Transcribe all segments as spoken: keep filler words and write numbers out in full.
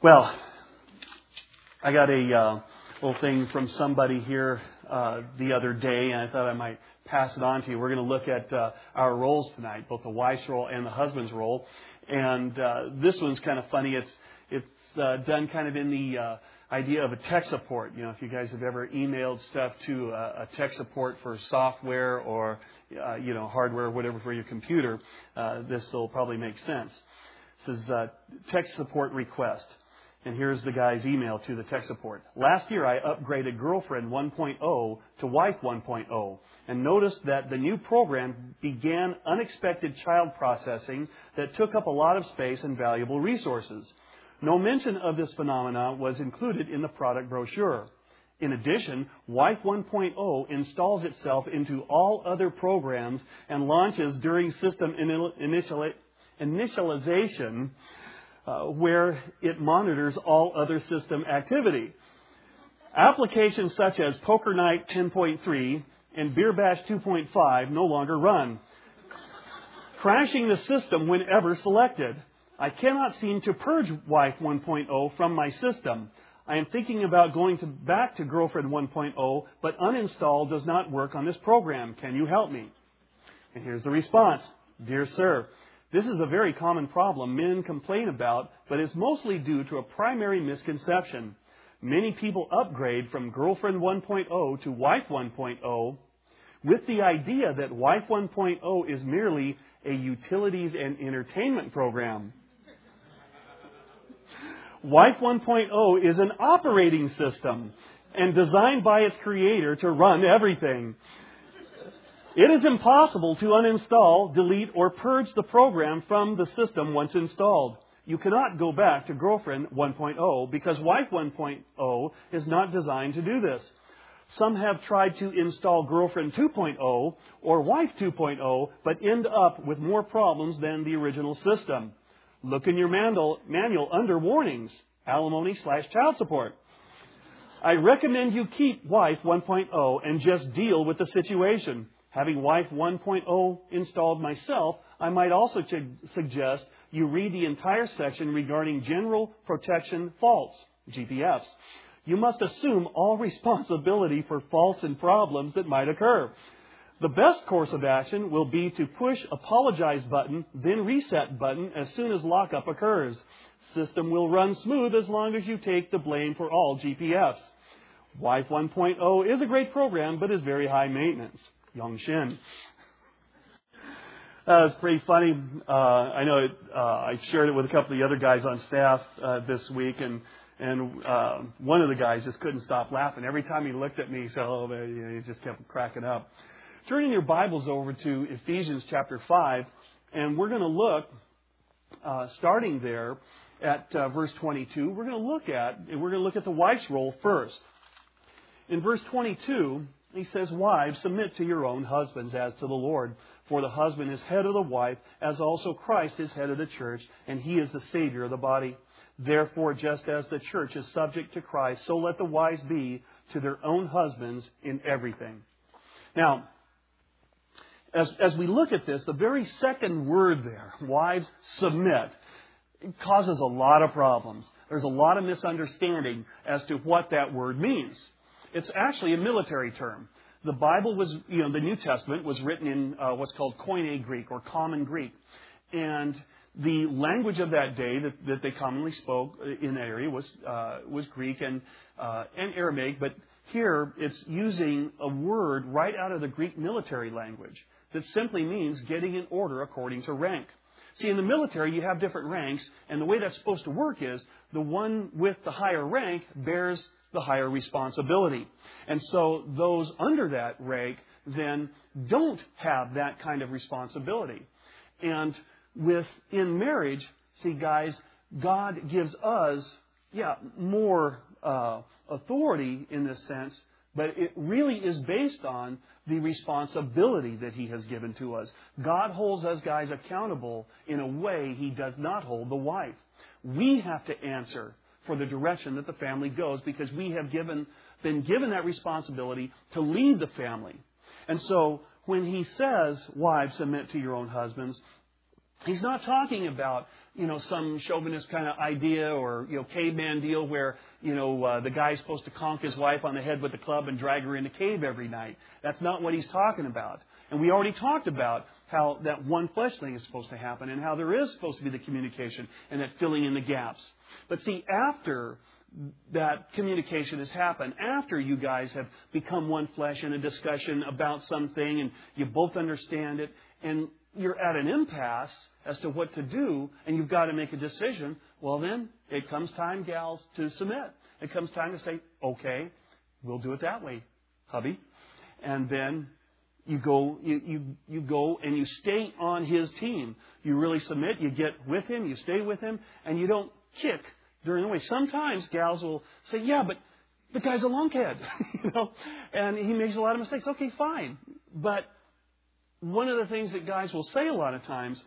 Well, I got a uh, little thing from somebody here uh, the other day, and I thought I might pass it on to you. We're going to look at uh, our roles tonight, both the wife's role and the husband's role. And uh, this one's kind of funny. It's it's uh, done kind of in the uh, idea of a tech support. You know, if you guys have ever emailed stuff to a, a tech support for software or uh, you know hardware, or whatever for your computer, uh, this will probably make sense. This is uh, tech support request. And here's the guy's email to the tech support. Last year, I upgraded Girlfriend one point oh to Wife one point oh and noticed that the new program began unexpected child processing that took up a lot of space and valuable resources. No mention of this phenomenon was included in the product brochure. In addition, Wife one point oh installs itself into all other programs and launches during system initial, initialization, Uh, where it monitors all other system activity. Applications such as Poker Night ten point three and Beer Bash two point five no longer run, crashing the system whenever selected. I cannot seem to purge Wife one point oh from my system. I am thinking about going to, back to Girlfriend one point oh, but uninstall does not work on this program. Can you help me? And here's the response. Dear sir, this is a very common problem men complain about, but is mostly due to a primary misconception. Many people upgrade from Girlfriend one point oh to Wife one point oh with the idea that Wife one point oh is merely a utilities and entertainment program. Wife one point oh is an operating system and designed by its creator to run everything. It is impossible to uninstall, delete, or purge the program from the system once installed. You cannot go back to Girlfriend one point oh because Wife one point oh is not designed to do this. Some have tried to install Girlfriend two point oh or Wife two point oh, but end up with more problems than the original system. Look in your manual, manual under warnings, alimony slash child support. I recommend you keep Wife one point oh and just deal with the situation. Having Wife one point oh installed myself, I might also ch- suggest you read the entire section regarding General Protection Faults, G P Fs. You must assume all responsibility for faults and problems that might occur. The best course of action will be to push Apologize button, then Reset button as soon as lockup occurs. System will run smooth as long as you take the blame for all G P Fs. Wife one point oh is a great program, but is very high maintenance. Young Shin. That was pretty funny. Uh, I know it, uh, I shared it with a couple of the other guys on staff uh, this week, and and uh, one of the guys just couldn't stop laughing. Every time he looked at me, he said, oh, man, you know, he just kept cracking up. Turning your Bibles over to Ephesians chapter five, and we're going to look, uh, starting there at uh, verse twenty-two, we're going to look at, we're going to look at the wife's role first. In verse twenty-two, he says, wives, submit to your own husbands as to the Lord. For the husband is head of the wife, as also Christ is head of the church, and he is the Savior of the body. Therefore, just as the church is subject to Christ, so let the wives be to their own husbands in everything. Now, as, as we look at this, the very second word there, wives, submit, it causes a lot of problems. There's a lot of misunderstanding as to what that word means. It's actually a military term. The Bible was, you know, the New Testament was written in uh, what's called Koine Greek or Common Greek. And the language of that day that, that they commonly spoke in that area was uh, was Greek and uh, and Aramaic. But here it's using a word right out of the Greek military language that simply means getting in order according to rank. See, in the military, you have different ranks, and the way that's supposed to work is the one with the higher rank bears the higher responsibility. And so those under that rank then don't have that kind of responsibility. And within marriage, see guys, God gives us, yeah, more uh, authority in this sense, but it really is based on the responsibility that He has given to us. God holds us guys accountable in a way He does not hold the wife. We have to answer for the direction that the family goes because we have given been given that responsibility to lead the family. And so when He says, wives, submit to your own husbands, He's not talking about you know, some chauvinist kind of idea or, you know, caveman deal where, you know, uh, the guy's supposed to conk his wife on the head with a club and drag her in the cave every night. That's not what he's talking about. And we already talked about how that one flesh thing is supposed to happen and how there is supposed to be the communication and that filling in the gaps. But see, after that communication has happened, after you guys have become one flesh in a discussion about something and you both understand it and you're at an impasse as to what to do and you've got to make a decision, well then it comes time, gals, to submit. It comes time to say, okay, we'll do it that way, hubby. And then you go, you, you, you go and you stay on his team. You really submit, you get with him, you stay with him, and you don't kick during the way. Sometimes gals will say, yeah, but the guy's a lunkhead, you know, and he makes a lot of mistakes. Okay, fine. But one of the things that guys will say a lot of times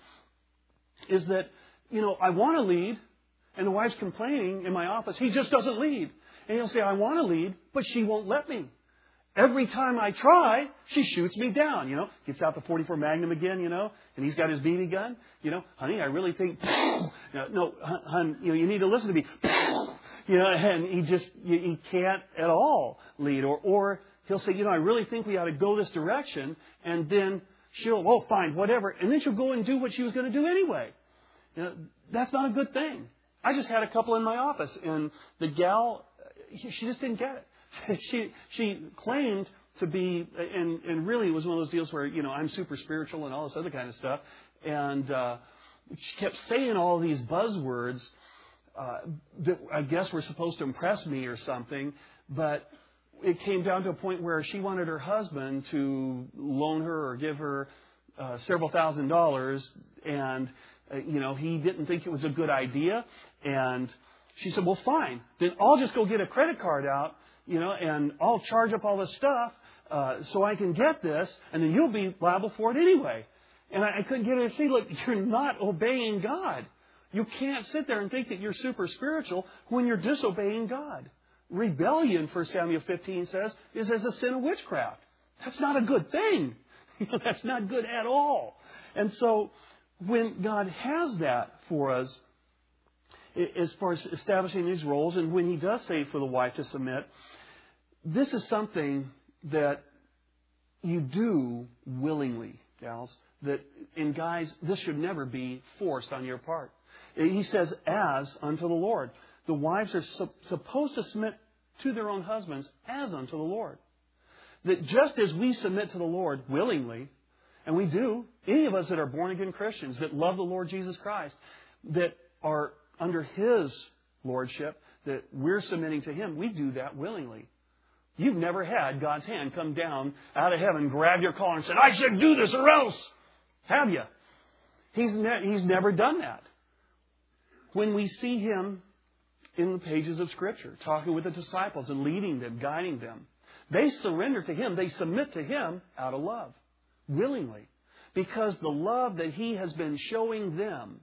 is that, you know, I want to lead, and the wife's complaining in my office, he just doesn't lead. And he'll say, I want to lead, but she won't let me. Every time I try, she shoots me down, you know. Gets out the forty-four Magnum again, you know, and he's got his B B gun. You know, honey, I really think, no, no, hon, you know, you need to listen to me. You know, and he just, he can't at all lead. Or, or he'll say, you know, I really think we ought to go this direction. And then she'll, oh, fine, whatever. And then she'll go and do what she was going to do anyway. You know, that's not a good thing. I just had a couple in my office, and the gal, she just didn't get it. She she claimed to be, and, and really it was one of those deals where, you know, I'm super spiritual and all this other kind of stuff. And uh, she kept saying all these buzzwords uh, that I guess were supposed to impress me or something. But it came down to a point where she wanted her husband to loan her or give her uh, several thousand dollars. And, uh, you know, he didn't think it was a good idea. And she said, well, fine. Then I'll just go get a credit card out. You know, and I'll charge up all this stuff uh, so I can get this, and then you'll be liable for it anyway. And I, I couldn't get her to see, look, you're not obeying God. You can't sit there and think that you're super spiritual when you're disobeying God. Rebellion, First Samuel fifteen says, is as a sin of witchcraft. That's not a good thing. That's not good at all. And so when God has that for us, as far as establishing these roles, and when He does say for the wife to submit, this is something that you do willingly, gals. That, and guys, this should never be forced on your part. He says, as unto the Lord. The wives are su- supposed to submit to their own husbands as unto the Lord. That just as we submit to the Lord willingly, and we do, any of us that are born-again Christians, that love the Lord Jesus Christ, that are under His lordship, that we're submitting to Him, we do that willingly. You've never had God's hand come down out of heaven, grab your collar and said, I should do this or else. Have you? He's, ne- he's never done that. When we see Him in the pages of Scripture, talking with the disciples and leading them, guiding them, they surrender to Him. They submit to Him out of love, willingly. Because the love that He has been showing them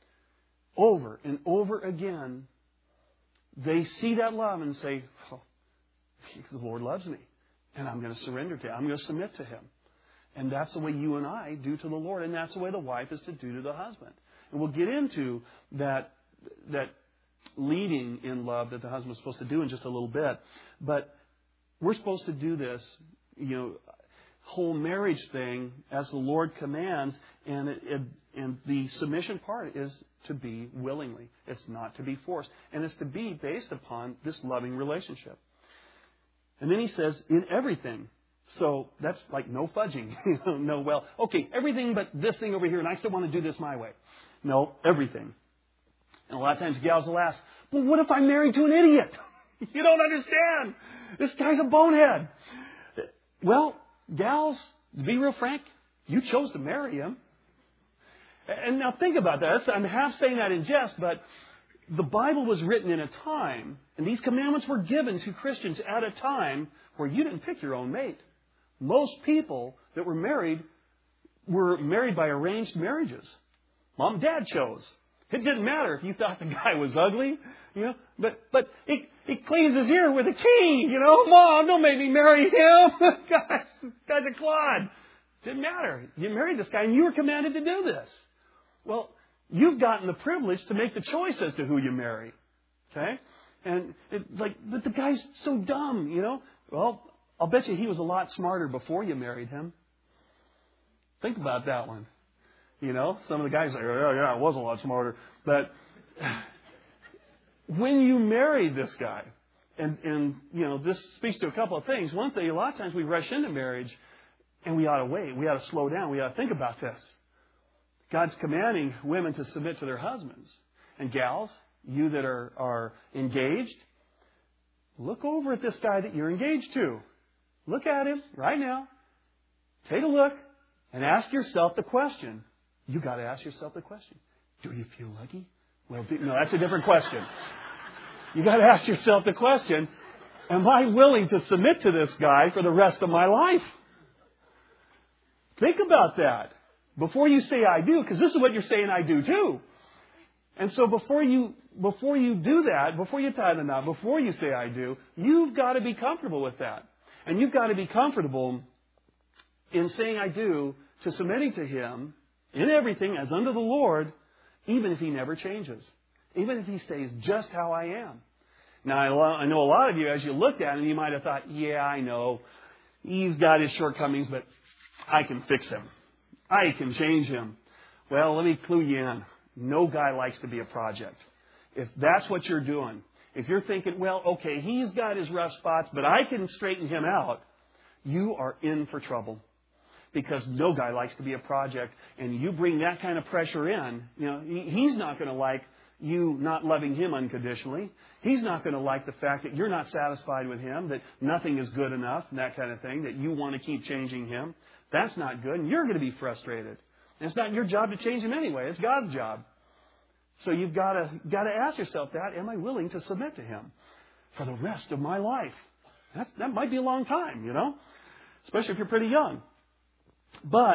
over and over again, they see that love and say, oh, the Lord loves me, and I'm going to surrender to Him. I'm going to submit to Him. And that's the way you and I do to the Lord, and that's the way the wife is to do to the husband. And we'll get into that that leading in love that the husband is supposed to do in just a little bit. But we're supposed to do this, you know, whole marriage thing as the Lord commands, and it, it, and the submission part is to be willingly. It's not to be forced, and it's to be based upon this loving relationship. And then He says, in everything. So that's like no fudging. No, well, okay, everything but this thing over here, and I still want to do this my way. No, everything. And a lot of times gals will ask, well, what if I'm married to an idiot? You don't understand. This guy's a bonehead. Well, gals, to be real frank, you chose to marry him. And now think about that. I'm half saying that in jest, but the Bible was written in a time, and these commandments were given to Christians at a time where you didn't pick your own mate. Most people that were married were married by arranged marriages. Mom and Dad chose. It didn't matter if you thought the guy was ugly, you know, but but he, he cleans his ear with a key, you know. Mom, don't make me marry him. Guy's, guy's a clod. Didn't matter. You married this guy and you were commanded to do this. Well, you've gotten the privilege to make the choice as to who you marry. Okay? And it, like, but the guy's so dumb, you know. Well, I'll bet you he was a lot smarter before you married him. Think about that one. You know, some of the guys say, oh, yeah, I was a lot smarter. But when you married this guy, and, and, you know, this speaks to a couple of things. One thing, a lot of times we rush into marriage and we ought to wait. We ought to slow down. We ought to think about this. God's commanding women to submit to their husbands. And gals, you that are, are engaged, look over at this guy that you're engaged to. Look at him right now. Take a look and ask yourself the question. You got to ask yourself the question. Do you feel lucky? Well, no, that's a different question. You got to ask yourself the question, am I willing to submit to this guy for the rest of my life? Think about that before you say I do, because this is what you're saying I do too. And so before you before you do that, before you tie the knot, before you say I do, you've got to be comfortable with that. And you've got to be comfortable in saying I do to submitting to Him in everything as under the Lord, even if He never changes. Even if He stays just how I am. Now, I know a lot of you, as you looked at Him, you might have thought, yeah, I know. He's got his shortcomings, but I can fix him. I can change him. Well, let me clue you in. No guy likes to be a project. If that's what you're doing, if you're thinking, well, okay, he's got his rough spots, but I can straighten him out, you are in for trouble. Because no guy likes to be a project. And you bring that kind of pressure in, you know, he's not going to like you not loving him unconditionally. He's not going to like the fact that you're not satisfied with him, that nothing is good enough, and that kind of thing, that you want to keep changing him. That's not good, and you're going to be frustrated. And it's not your job to change him anyway. It's God's job. So you've got to got to ask yourself that, am I willing to submit to Him for the rest of my life? That's, that might be a long time, you know, especially if you're pretty young. But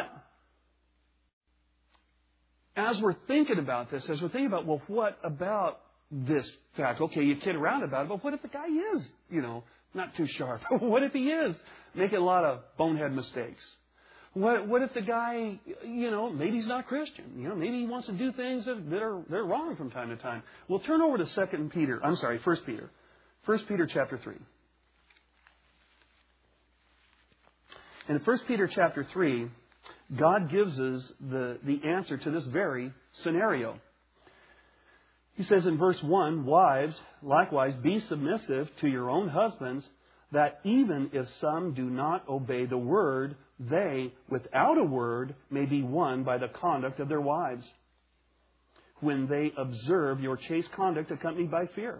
as we're thinking about this, as we're thinking about, well, what about this fact? Okay, you kid around about it, but what if the guy is, you know, not too sharp? What if he is making a lot of bonehead mistakes? What, what if the guy, you know, maybe he's not Christian? You know, maybe he wants to do things that, that are they're wrong from time to time. Well, turn over to Second Peter. I'm sorry, First Peter. First Peter chapter three. In First Peter chapter three, God gives us the, the answer to this very scenario. He says in verse one, wives, likewise, be submissive to your own husbands, that even if some do not obey the word, they, without a word, may be won by the conduct of their wives, when they observe your chaste conduct accompanied by fear.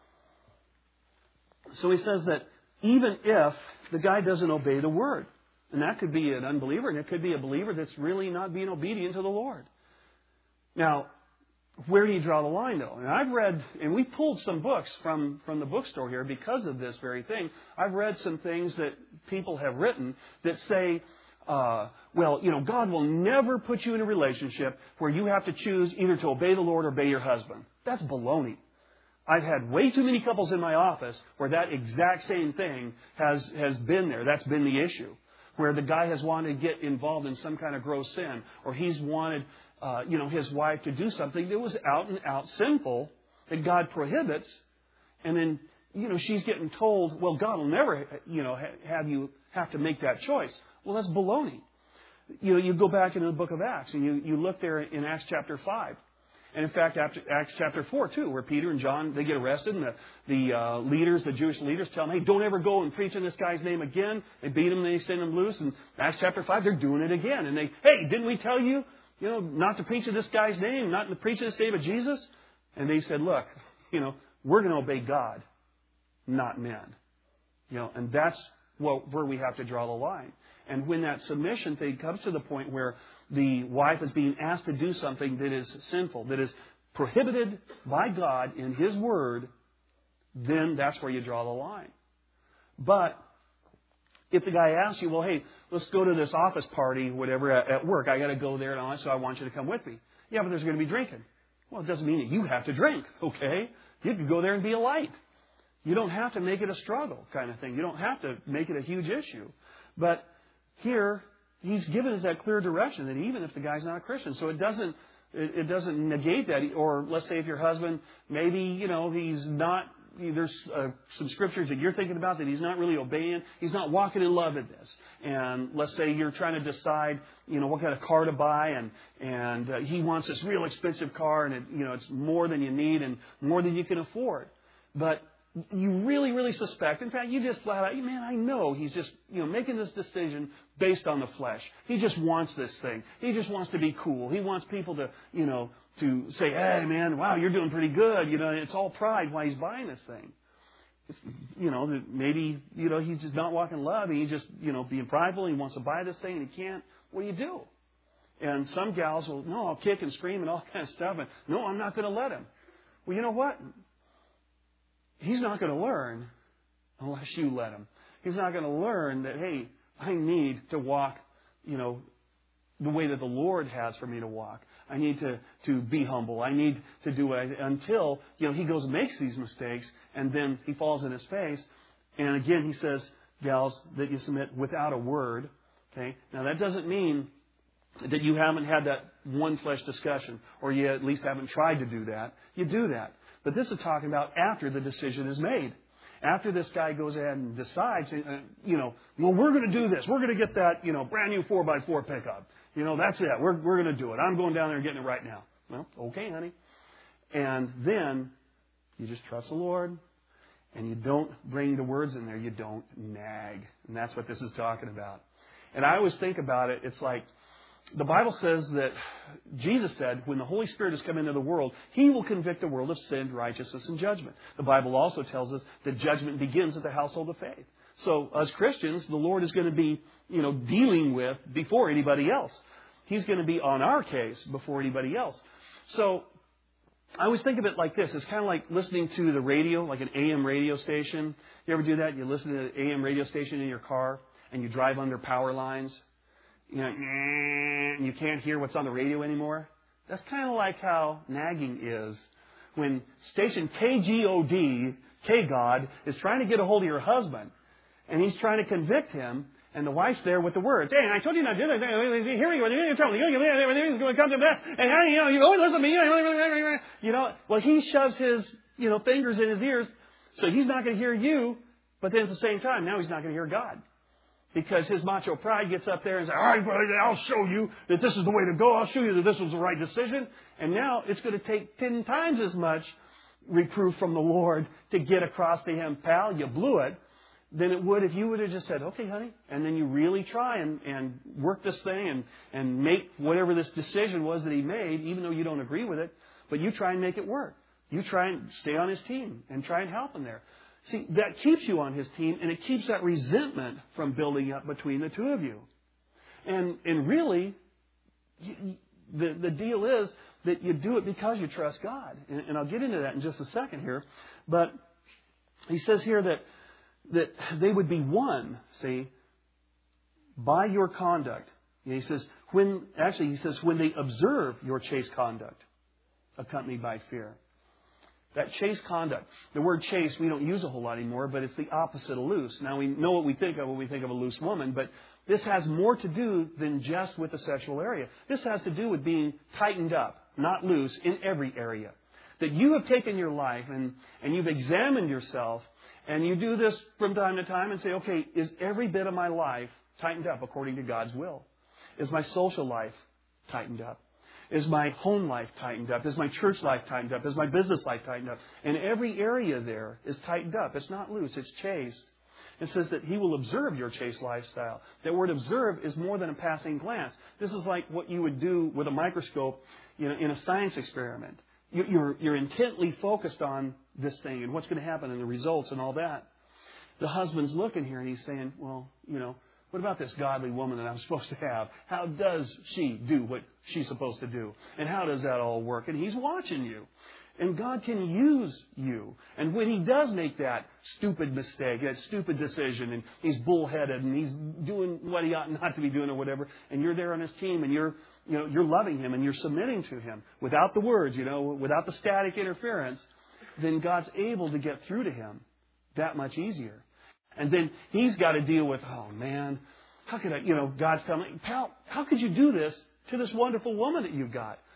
So he says that even if the guy doesn't obey the word, and that could be an unbeliever, and it could be a believer that's really not being obedient to the Lord. Now, where do you draw the line, though? And I've read, and we pulled some books from, from the bookstore here because of this very thing. I've read some things that people have written that say, uh, well, you know, God will never put you in a relationship where you have to choose either to obey the Lord or obey your husband. That's baloney. I've had way too many couples in my office where that exact same thing has, has been there. That's been the issue. Where the guy has wanted to get involved in some kind of gross sin, or he's wanted, uh, you know, his wife to do something that was out and out sinful that God prohibits, and then, you know, she's getting told, well, God will never, you know, ha- have you have to make that choice. Well, that's baloney. You know, you go back into the book of Acts, and you, you look there in Acts chapter five. And in fact, after Acts chapter four, too, where Peter and John, they get arrested, and the, the uh, leaders, the Jewish leaders, tell them, hey, don't ever go and preach in this guy's name again. They beat him, they send him loose. And Acts chapter five, they're doing it again. And they, hey, didn't we tell you, you know, not to preach in this guy's name, not to preach in the name of Jesus? And they said, look, you know, we're going to obey God, not men. You know, and that's what, where we have to draw the line. And when that submission thing comes to the point where the wife is being asked to do something that is sinful, that is prohibited by God in His Word, then that's where you draw the line. But if the guy asks you, well, hey, let's go to this office party, whatever, at, at work. I got to go there, and all, so I want you to come with me. Yeah, but there's going to be drinking. Well, it doesn't mean that you have to drink, okay? You can go there and be a light. You don't have to make it a struggle kind of thing. You don't have to make it a huge issue. But here, He's given us that clear direction that even if the guy's not a Christian. So it doesn't, It, it doesn't negate that. Or let's say if your husband, maybe, you know, he's not, there's uh, some scriptures that you're thinking about that he's not really obeying. He's not walking in love in this. And let's say you're trying to decide, you know, what kind of car to buy, and and uh, he wants this real expensive car, and it, you know, it's more than you need and more than you can afford. But you really, really suspect, in fact, you just flat out, man, I know he's just, you know, making this decision based on the flesh. He just wants this thing. He just wants to be cool. He wants people to, you know, to say, hey, man, wow, you're doing pretty good. You know, it's all pride why he's buying this thing. It's, you know, maybe, you know, he's just not walking in love. He's just, you know, being prideful. He wants to buy this thing and he can't. What do you do? And some gals will, no, I'll kick and scream and all kind of stuff. And no, I'm not going to let him. Well, you know what? He's not going to learn unless you let him. He's not going to learn that, hey, I need to walk, you know, the way that the Lord has for me to walk. I need to, to be humble. I need to do it until, you know, he goes and makes these mistakes, and then he falls in his face. And again, he says, gals, that you submit without a word. Okay? Now, that doesn't mean that you haven't had that one flesh discussion, or you at least haven't tried to do that. You do that. But this is talking about after the decision is made. After this guy goes ahead and decides, uh, you know, well, we're going to do this. We're going to get that, you know, brand new four by four pickup. You know, that's it. We're, we're going to do it. I'm going down there and getting it right now. Well, okay, honey. And then you just trust the Lord, and you don't bring the words in there. You don't nag. And that's what this is talking about. And I always think about it. It's like, the Bible says that Jesus said when the Holy Spirit has come into the world, He will convict the world of sin, righteousness, and judgment. The Bible also tells us that judgment begins at the household of faith. So as Christians, the Lord is going to be, you know, dealing with before anybody else. He's going to be on our case before anybody else. So I always think of it like this. It's kind of like listening to the radio, like an A M radio station. You ever do that? You listen to the A M radio station in your car and you drive under power lines. You know, and you can't hear what's on the radio anymore. That's kind of like how nagging is. When station K G O D, K-God, is trying to get a hold of your husband, and he's trying to convict him, and the wife's there with the words, hey, I told you not to do this. Here we go. You're going to come to this. And how, you know, you always listen to me. You know, well, he shoves his, you know, fingers in his ears, so he's not going to hear you, but then at the same time, now he's not going to hear God. Because his macho pride gets up there and says, all right, brother, I'll show you that this is the way to go. I'll show you that this was the right decision. And now it's going to take ten times as much reproof from the Lord to get across to him, pal, you blew it, than it would if you would have just said, okay, honey. And then you really try and, and work this thing and, and make whatever this decision was that he made, even though you don't agree with it, but you try and make it work. You try and stay on his team and try and help him there. See, that keeps you on his team, and it keeps that resentment from building up between the two of you. And and really, you, the, the deal is that you do it because you trust God. And, and I'll get into that in just a second here. But he says here that, that they would be won, see, by your conduct. And he says, when actually, he says, when they observe your chaste conduct, accompanied by fear. That chaste conduct. The word chaste we don't use a whole lot anymore, but it's the opposite of loose. Now we know what we think of when we think of a loose woman, but this has more to do than just with the sexual area. This has to do with being tightened up, not loose, in every area. That you have taken your life and, and you've examined yourself, and you do this from time to time and say, okay, is every bit of my life tightened up according to God's will? Is my social life tightened up? Is my home life tightened up? Is my church life tightened up? Is my business life tightened up? And every area there is tightened up. It's not loose. It's chaste. It says that He will observe your chaste lifestyle. That word observe is more than a passing glance. This is like what you would do with a microscope, you know, in a science experiment. You're, you're intently focused on this thing and what's going to happen and the results and all that. The husband's looking here and he's saying, well, you know, what about this godly woman that I'm supposed to have? How does she do what she's supposed to do? And how does that all work? And He's watching you. And God can use you. And when He does make that stupid mistake, that stupid decision, and he's bullheaded and he's doing what he ought not to be doing or whatever, and you're there on His team and you're, you know, you're loving Him and you're submitting to Him without the words, you know, without the static interference, then God's able to get through to him that much easier. And then he's got to deal with, oh, man, how could I, you know, God's telling me, pal, how could you do this to this wonderful woman that you've got?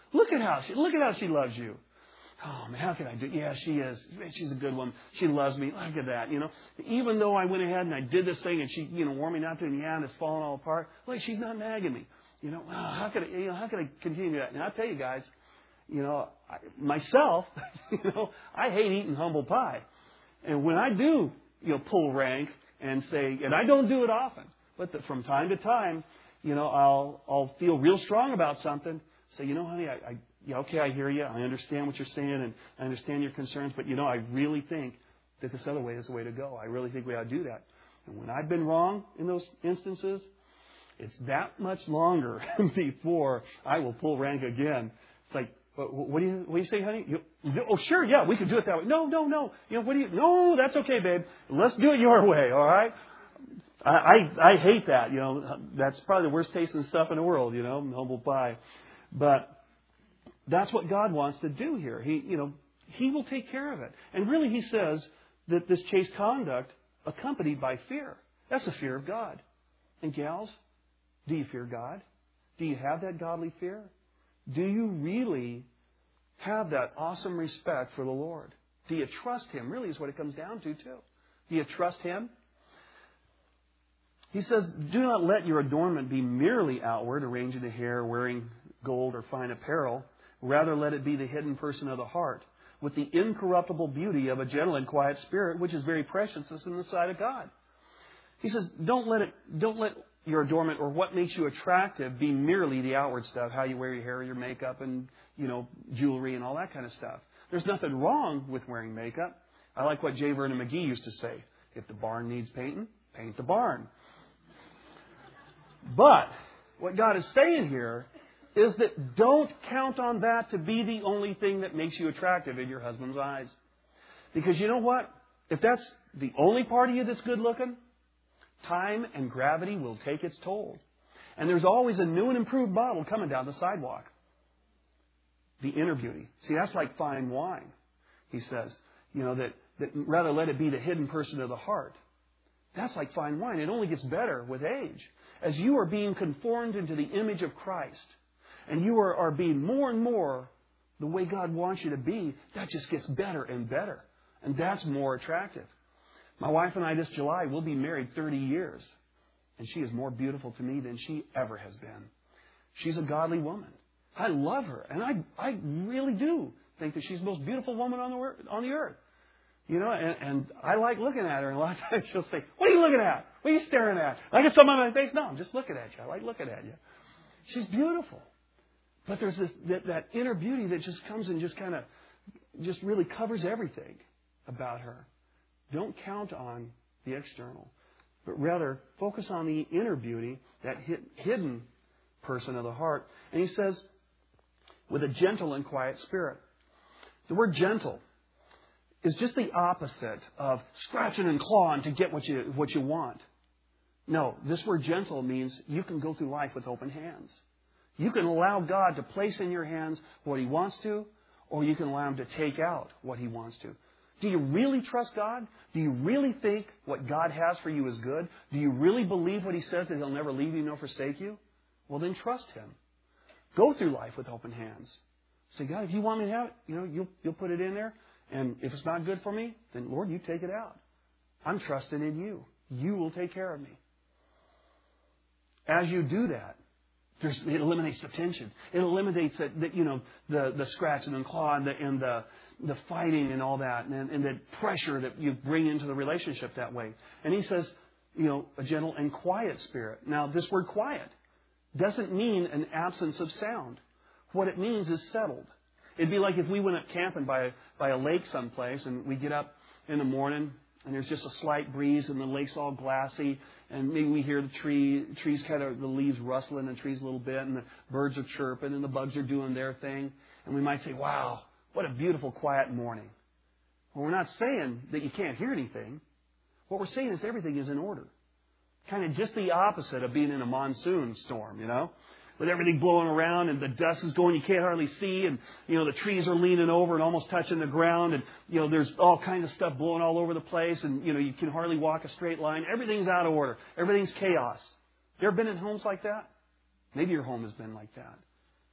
Look at how she, look at how she loves you. Oh, man, how can I do? Yeah, she is. She's a good woman. She loves me. Look at that, you know. Even though I went ahead and I did this thing and she, you know, warned me not to, and yeah, and it's falling all apart. Look, she's not nagging me. You know, wow, how could I, you know, how could I continue that? And I'll tell you guys, you know, I, myself, you know, I hate eating humble pie. And when I do, you know, pull rank and say, and I don't do it often, but the, from time to time, you know, I'll I'll feel real strong about something. Say, you know, honey, I, I yeah, okay, I hear you. I understand what you're saying, and I understand your concerns. But you know, I really think that this other way is the way to go. I really think we ought to do that. And when I've been wrong in those instances, it's that much longer before I will pull rank again. It's like, what, what do you what do you say, honey? You, oh, sure, yeah, we could do it that way. No, no, no. You know, what do you? No, that's okay, babe. Let's do it your way. All right. I, I I hate that. You know, that's probably the worst tasting stuff in the world. You know, humble pie. But that's what God wants to do here. He, you know, He will take care of it. And really, He says that this chaste conduct accompanied by fear. That's the fear of God. And gals, do you fear God? Do you have that godly fear? Do you really have that awesome respect for the Lord? Do you trust Him? Really is what it comes down to, too. Do you trust Him? He says, do not let your adornment be merely outward, arranging the hair, wearing gold or fine apparel. Rather, let it be the hidden person of the heart, with the incorruptible beauty of a gentle and quiet spirit, which is very precious in the sight of God. He says, don't let it, don't let your adornment or what makes you attractive be merely the outward stuff, how you wear your hair, your makeup, and, you know, jewelry and all that kind of stuff. There's nothing wrong with wearing makeup. I like what J. Vernon McGee used to say. If the barn needs painting, paint the barn. But what God is saying here is that don't count on that to be the only thing that makes you attractive in your husband's eyes. Because you know what? If that's the only part of you that's good looking, time and gravity will take its toll. And there's always a new and improved bottle coming down the sidewalk. The inner beauty. See, that's like fine wine, he says. You know, that, that rather let it be the hidden person of the heart. That's like fine wine. It only gets better with age. As you are being conformed into the image of Christ, and you are, are being more and more the way God wants you to be, that just gets better and better. And that's more attractive. My wife and I this July will be married thirty years. And she is more beautiful to me than she ever has been. She's a godly woman. I love her. And I I really do think that she's the most beautiful woman on the, on the earth. You know, and, and I like looking at her. And a lot of times she'll say, what are you looking at? What are you staring at? I get something on my face? No, I'm just looking at you. I like looking at you. She's beautiful. But there's this that, that inner beauty that just comes and just kind of just really covers everything about her. Don't count on the external, but rather focus on the inner beauty, that hidden person of the heart. And he says, with a gentle and quiet spirit. The word gentle is just the opposite of scratching and clawing to get what you what you want. No, this word gentle means you can go through life with open hands. You can allow God to place in your hands what He wants to, or you can allow Him to take out what He wants to. Do you really trust God? Do you really think what God has for you is good? Do you really believe what He says, that He'll never leave you nor forsake you? Well, then trust Him. Go through life with open hands. Say, God, if you want me to have it, you know, you'll, you'll put it in there. And if it's not good for me, then, Lord, you take it out. I'm trusting in you. You will take care of me. As you do that, There's, it eliminates the tension. It eliminates that, that you know the, the scratching and clawing and, the, and the the fighting and all that, and, and the pressure that you bring into the relationship that way. And he says, you know, a gentle and quiet spirit. Now, this word quiet doesn't mean an absence of sound. What it means is settled. It'd be like if we went up camping by by a lake someplace, and we get up in the morning, and there's just a slight breeze, and the lake's all glassy, and maybe we hear the tree, trees kind of, the leaves rustling in the trees a little bit, and the birds are chirping, and the bugs are doing their thing. And we might say, wow, what a beautiful, quiet morning. Well, we're not saying that you can't hear anything. What we're saying is everything is in order. Kind of just the opposite of being in a monsoon storm, you know, with everything blowing around and the dust is going, you can't hardly see, and, you know, the trees are leaning over and almost touching the ground, and, you know, there's all kinds of stuff blowing all over the place, and, you know, you can hardly walk a straight line. Everything's out of order. Everything's chaos. You ever been in homes like that? Maybe your home has been like that.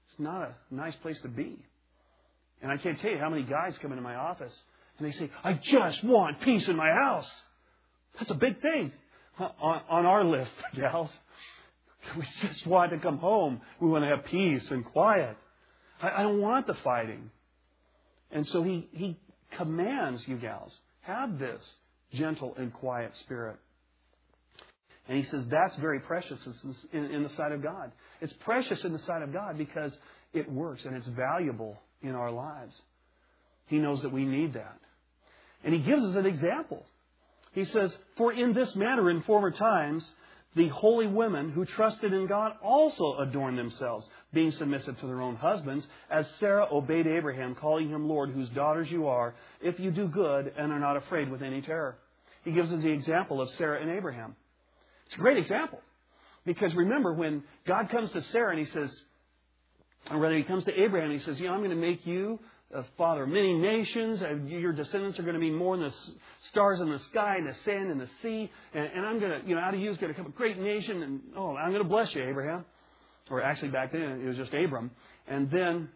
It's not a nice place to be. And I can't tell you how many guys come into my office and they say, I just want peace in my house. That's a big thing on, on our list, gals. We just want to come home. We want to have peace and quiet. I, I don't want the fighting. And so he, he commands you gals, have this gentle and quiet spirit. And he says that's very precious in, in the sight of God. It's precious in the sight of God because it works and it's valuable in our lives. He knows that we need that. And he gives us an example. He says, for in this manner in former times, the holy women who trusted in God also adorned themselves, being submissive to their own husbands, as Sarah obeyed Abraham, calling him Lord, whose daughters you are, if you do good and are not afraid with any terror. He gives us the example of Sarah and Abraham. It's a great example. Because remember, when God comes to Sarah and he says, or rather he comes to Abraham and he says, you know, I'm going to make you a father of many nations. Your descendants are going to be more than the stars in the sky and the sand in the sea. And, and I'm going to, you know, out of you is going to come a great nation. And, oh, I'm going to bless you, Abraham. Or actually back then it was just Abram. And then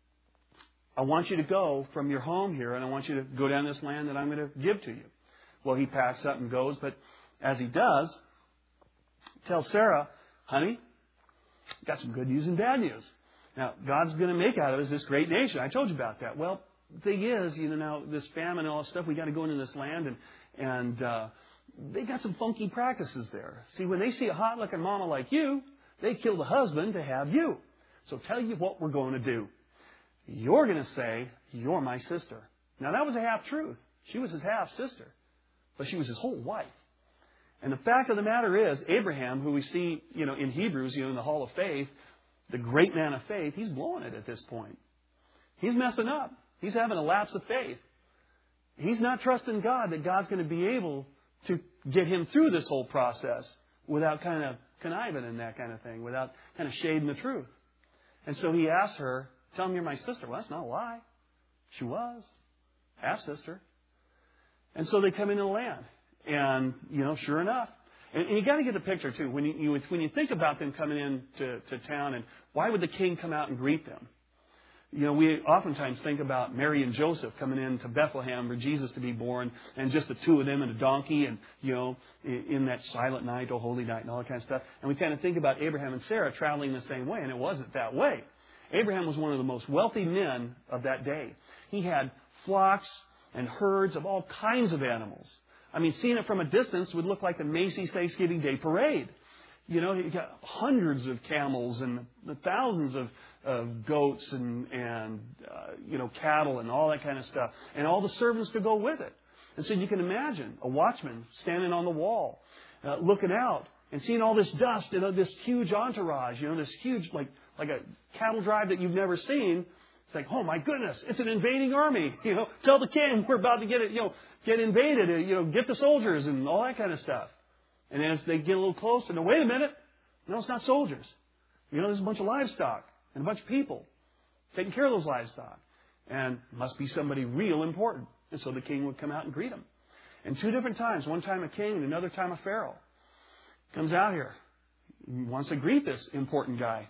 I want you to go from your home here and I want you to go down this land that I'm going to give to you. Well, he packs up and goes. But as he does, tells Sarah, honey, got some good news and bad news. Now, God's going to make out of us this great nation. I told you about that. Well, the thing is, you know, now this famine and all this stuff, we got to go into this land, and and uh, they got some funky practices there. See, when they see a hot-looking mama like you, they kill the husband to have you. So tell you what we're going to do. You're going to say, you're my sister. Now, that was a half-truth. She was his half-sister, but she was his whole wife. And the fact of the matter is, Abraham, who we see, you know, in Hebrews, you know, in the Hall of Faith, the great man of faith, he's blowing it at this point. He's messing up. He's having a lapse of faith. He's not trusting God that God's going to be able to get him through this whole process without kind of conniving and that kind of thing, without kind of shading the truth. And so he asks her, tell him you're my sister. Well, that's not a lie. She was. Half-sister. And so they come into the land. And, you know, sure enough, and, and you got to get the picture, too. When you, you when you think about them coming into to town, and why would the king come out and greet them? You know, we oftentimes think about Mary and Joseph coming into Bethlehem for Jesus to be born, and just the two of them and a donkey, and, you know, in, in that silent night, oh, holy night, and all that kind of stuff. And we kind of think about Abraham and Sarah traveling the same way, and it wasn't that way. Abraham was one of the most wealthy men of that day. He had flocks and herds of all kinds of animals. I mean, seeing it from a distance would look like the Macy's Thanksgiving Day Parade. You know, you got hundreds of camels and the thousands of, of goats and, and uh, you know, cattle and all that kind of stuff. And all the servants to go with it. And so you can imagine a watchman standing on the wall, uh, looking out and seeing all this dust and uh, this huge entourage, you know, this huge, like, like a cattle drive that you've never seen. It's like, oh my goodness, it's an invading army. You know, tell the king we're about to get it, you know, get invaded, you know, get the soldiers and all that kind of stuff. And as they get a little closer, no, wait a minute. No, it's not soldiers. You know, there's a bunch of livestock and a bunch of people taking care of those livestock. And must be somebody real important. And so the king would come out and greet them. And two different times, one time a king and another time a pharaoh comes out here. He wants to greet this important guy.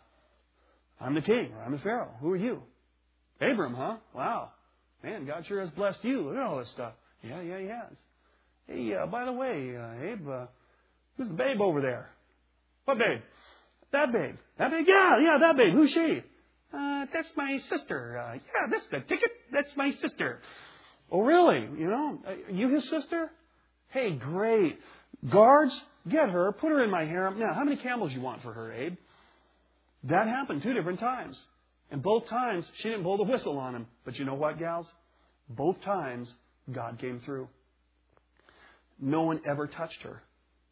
I'm the king, or I'm the pharaoh. Who are you? Abram, huh? Wow. Man, God sure has blessed you. Look at all this stuff. Yeah, yeah, he has. Hey, uh, by the way, uh, Abe, uh, who's the babe over there? What babe? That babe. That babe? Yeah, yeah, that babe. Who's she? Uh, that's my sister. Uh, yeah, that's the ticket. That's my sister. Oh, really? You know, are you his sister? Hey, great. Guards, get her. Put her in my harem. Now, how many camels you want for her, Abe? That happened two different times. And both times, she didn't blow the whistle on him. But you know what, gals? Both times, God came through. No one ever touched her.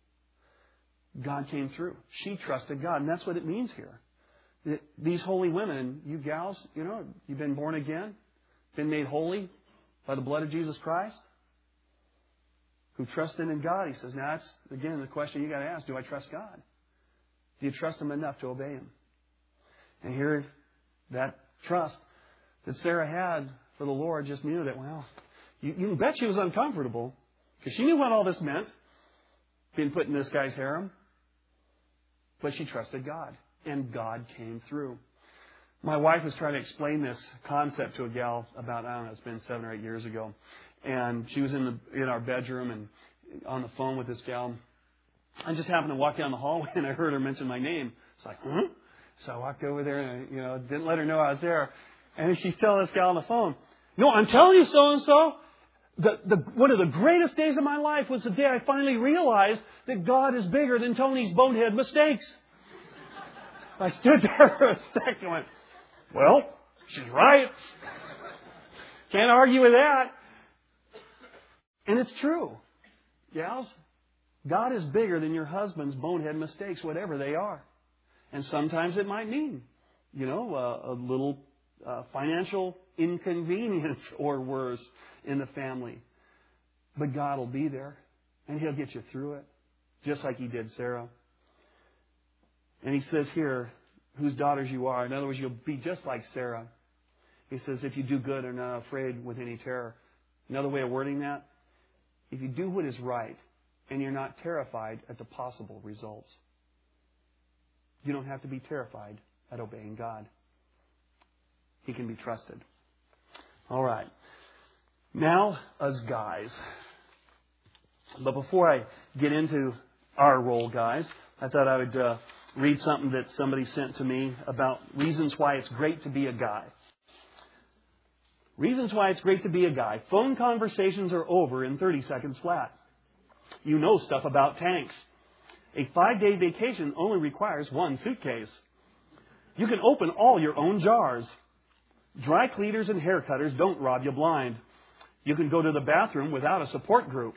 God came through. She trusted God. And that's what it means here. These holy women, you gals, you know, you've been born again, been made holy by the blood of Jesus Christ, who trusted in God. He says, now that's, again, the question you got to ask, do I trust God? Do you trust Him enough to obey Him? And here, that trust that Sarah had for the Lord just knew that, well, you, you can bet she was uncomfortable because she knew what all this meant, being put in this guy's harem. But she trusted God, and God came through. My wife was trying to explain this concept to a gal about, I don't know, it's been seven or eight years ago. And she was in the in our bedroom and on the phone with this gal. I just happened to walk down the hallway and I heard her mention my name. It's like, huh? So I walked over there and I, you know, didn't let her know I was there. And she's telling this gal on the phone, no, I'm telling you so-and-so, the, the, one of the greatest days of my life was the day I finally realized that God is bigger than Tony's bonehead mistakes. I stood there for a second and went, well, she's right. Can't argue with that. And it's true. Gals, God is bigger than your husband's bonehead mistakes, whatever they are. And sometimes it might mean, you know, uh, a little uh, financial inconvenience or worse in the family. But God will be there, and He'll get you through it, just like He did Sarah. And He says here, whose daughters you are. In other words, you'll be just like Sarah. He says, if you do good and are not afraid with any terror. Another way of wording that, if you do what is right and you're not terrified at the possible results, you don't have to be terrified at obeying God. He can be trusted. All right. Now, us guys. But before I get into our role, guys, I thought I would uh, read something that somebody sent to me about reasons why it's great to be a guy. Reasons why it's great to be a guy. Phone conversations are over in thirty seconds flat. You know stuff about tanks. A five-day vacation only requires one suitcase. You can open all your own jars. Dry cleaners and hair cutters don't rob you blind. You can go to the bathroom without a support group.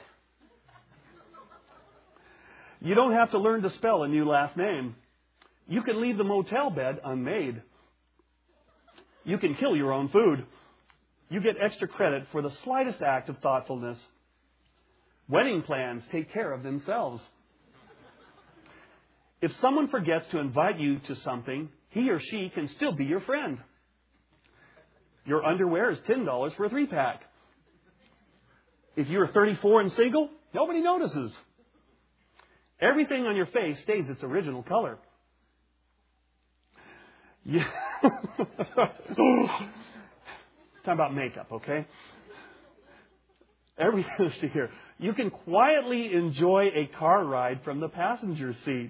You don't have to learn to spell a new last name. You can leave the motel bed unmade. You can kill your own food. You get extra credit for the slightest act of thoughtfulness. Wedding plans take care of themselves. If someone forgets to invite you to something, he or she can still be your friend. Your underwear is ten dollars for a three-pack. If you're thirty-four and single, nobody notices. Everything on your face stays its original color. Yeah. Talking about makeup, okay? Everything here. You can quietly enjoy a car ride from the passenger seat.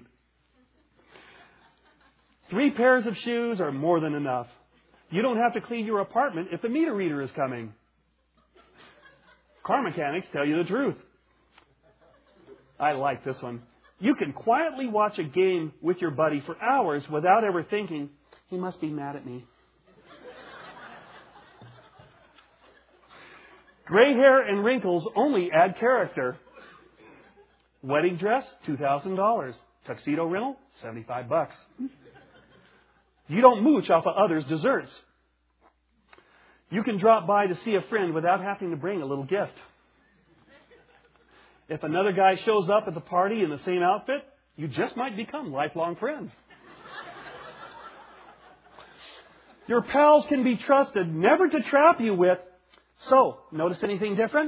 Three pairs of shoes are more than enough. You don't have to clean your apartment if the meter reader is coming. Car mechanics tell you the truth. I like this one. You can quietly watch a game with your buddy for hours without ever thinking, he must be mad at me. Gray hair and wrinkles only add character. Wedding dress, two thousand dollars. Tuxedo rental, seventy-five bucks. You don't mooch off of others' desserts. You can drop by to see a friend without having to bring a little gift. If another guy shows up at the party in the same outfit, you just might become lifelong friends. Your pals can be trusted never to trap you with, so, notice anything different?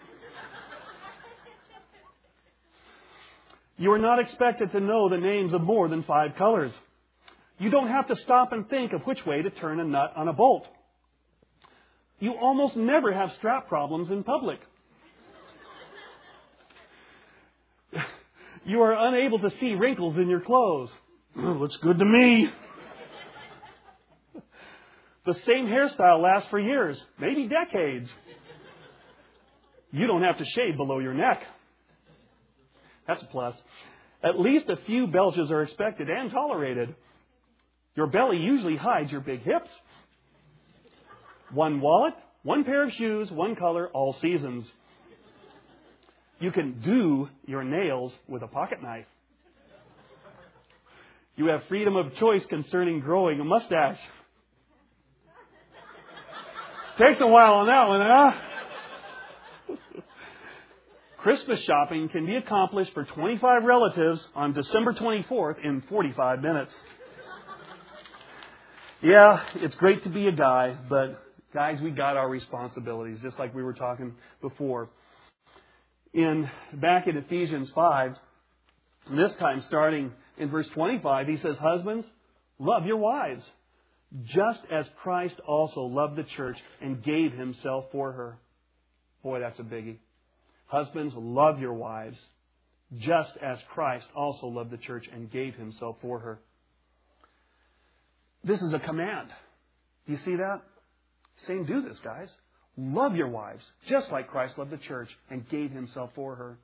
You are not expected to know the names of more than five colors. You don't have to stop and think of which way to turn a nut on a bolt. You almost never have strap problems in public. You are unable to see wrinkles in your clothes. Looks good to me. The same hairstyle lasts for years, maybe decades. You don't have to shave below your neck. That's a plus. At least a few belches are expected and tolerated. Your belly usually hides your big hips. One wallet, one pair of shoes, one color, all seasons. You can do your nails with a pocket knife. You have freedom of choice concerning growing a mustache. Takes a while on that one, huh? Christmas shopping can be accomplished for twenty-five relatives on December twenty-fourth in forty-five minutes. Yeah, it's great to be a guy, but guys, we got our responsibilities, just like we were talking before. In back in Ephesians five, this time starting in verse twenty-five, he says, husbands, love your wives, just as Christ also loved the church and gave himself for her. Boy, that's a biggie. Husbands, love your wives, just as Christ also loved the church and gave himself for her. This is a command. Do you see that? Saying, do this, guys. Love your wives, just like Christ loved the church and gave himself for her.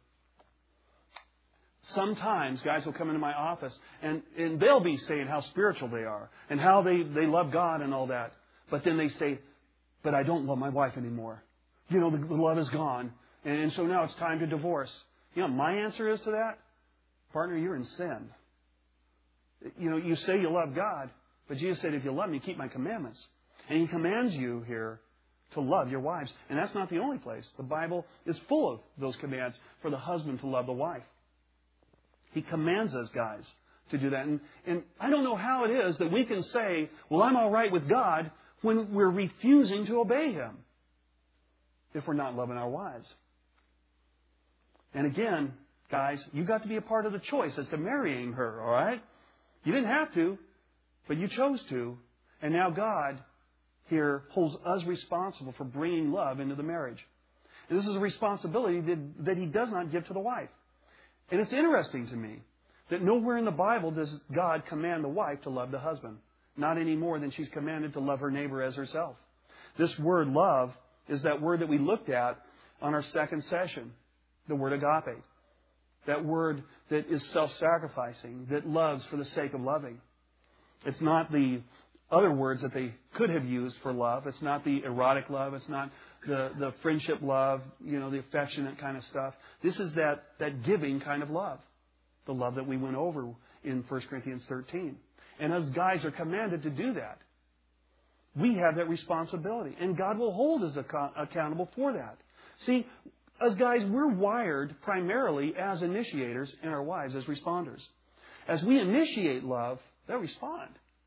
Sometimes guys will come into my office and, and they'll be saying how spiritual they are and how they, they love God and all that. But then they say, but I don't love my wife anymore. You know, the, the love is gone. And, and so now it's time to divorce. You know, my answer is to that, partner, you're in sin. You know, you say you love God, but Jesus said, if you love me, keep my commandments. And He commands you here to love your wives. And that's not the only place. The Bible is full of those commands for the husband to love the wife. He commands us, guys, to do that. And, and I don't know how it is that we can say, well, I'm all right with God when we're refusing to obey Him if we're not loving our wives. And again, guys, you got to be a part of the choice as to marrying her, all right? You didn't have to, but you chose to. And now God here holds us responsible for bringing love into the marriage. And this is a responsibility that, that He does not give to the wife. And it's interesting to me that nowhere in the Bible does God command the wife to love the husband. Not any more than she's commanded to love her neighbor as herself. This word love is that word that we looked at on our second session. The word agape. That word that is self-sacrificing, that loves for the sake of loving. It's not the other words that they could have used for love. It's not the erotic love. It's not the, the friendship love, you know, the affectionate kind of stuff. This is that, that giving kind of love. The love that we went over in First Corinthians thirteen. And us guys are commanded to do that. We have that responsibility. And God will hold us ac- accountable for that. See, us guys, we're wired primarily as initiators and our wives as responders. As we initiate love, they'll respond.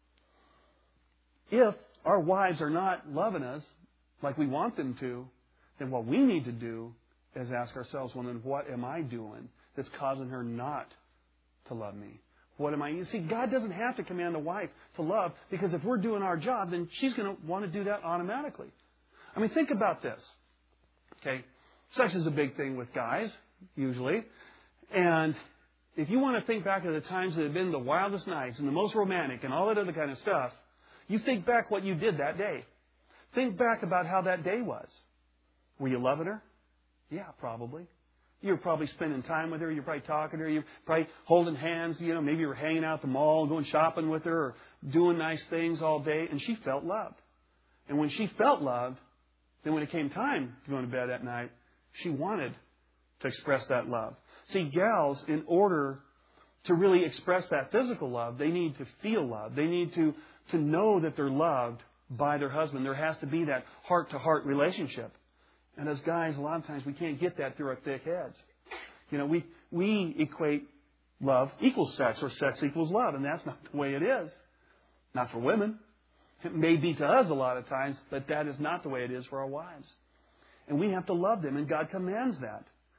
If our wives are not loving us like we want them to, then what we need to do is ask ourselves, well, then what am I doing that's causing her not to love me? What am I... You see, God doesn't have to command the wife to love, because if we're doing our job, then she's going to want to do that automatically. I mean, think about this. Okay? Sex is a big thing with guys, usually. And if you want to think back to the times that have been the wildest nights and the most romantic and all that other kind of stuff, you think back what you did that day. Think back about how that day was. Were you loving her? Yeah, probably. You were probably spending time with her. You're probably talking to her. You're probably holding hands. You know, maybe you were hanging out at the mall, going shopping with her, or doing nice things all day. And she felt loved. And when she felt loved, then when it came time to go to bed at night, she wanted to express that love. See, gals, in order to really express that physical love, they need to feel love. They need to, to know that they're loved by their husband. There has to be that heart-to-heart relationship. And as guys, a lot of times we can't get that through our thick heads. You know, we, we equate love equals sex, or sex equals love, and that's not the way it is. Not for women. It may be to us a lot of times, but that is not the way it is for our wives. And we have to love them, and God commands that.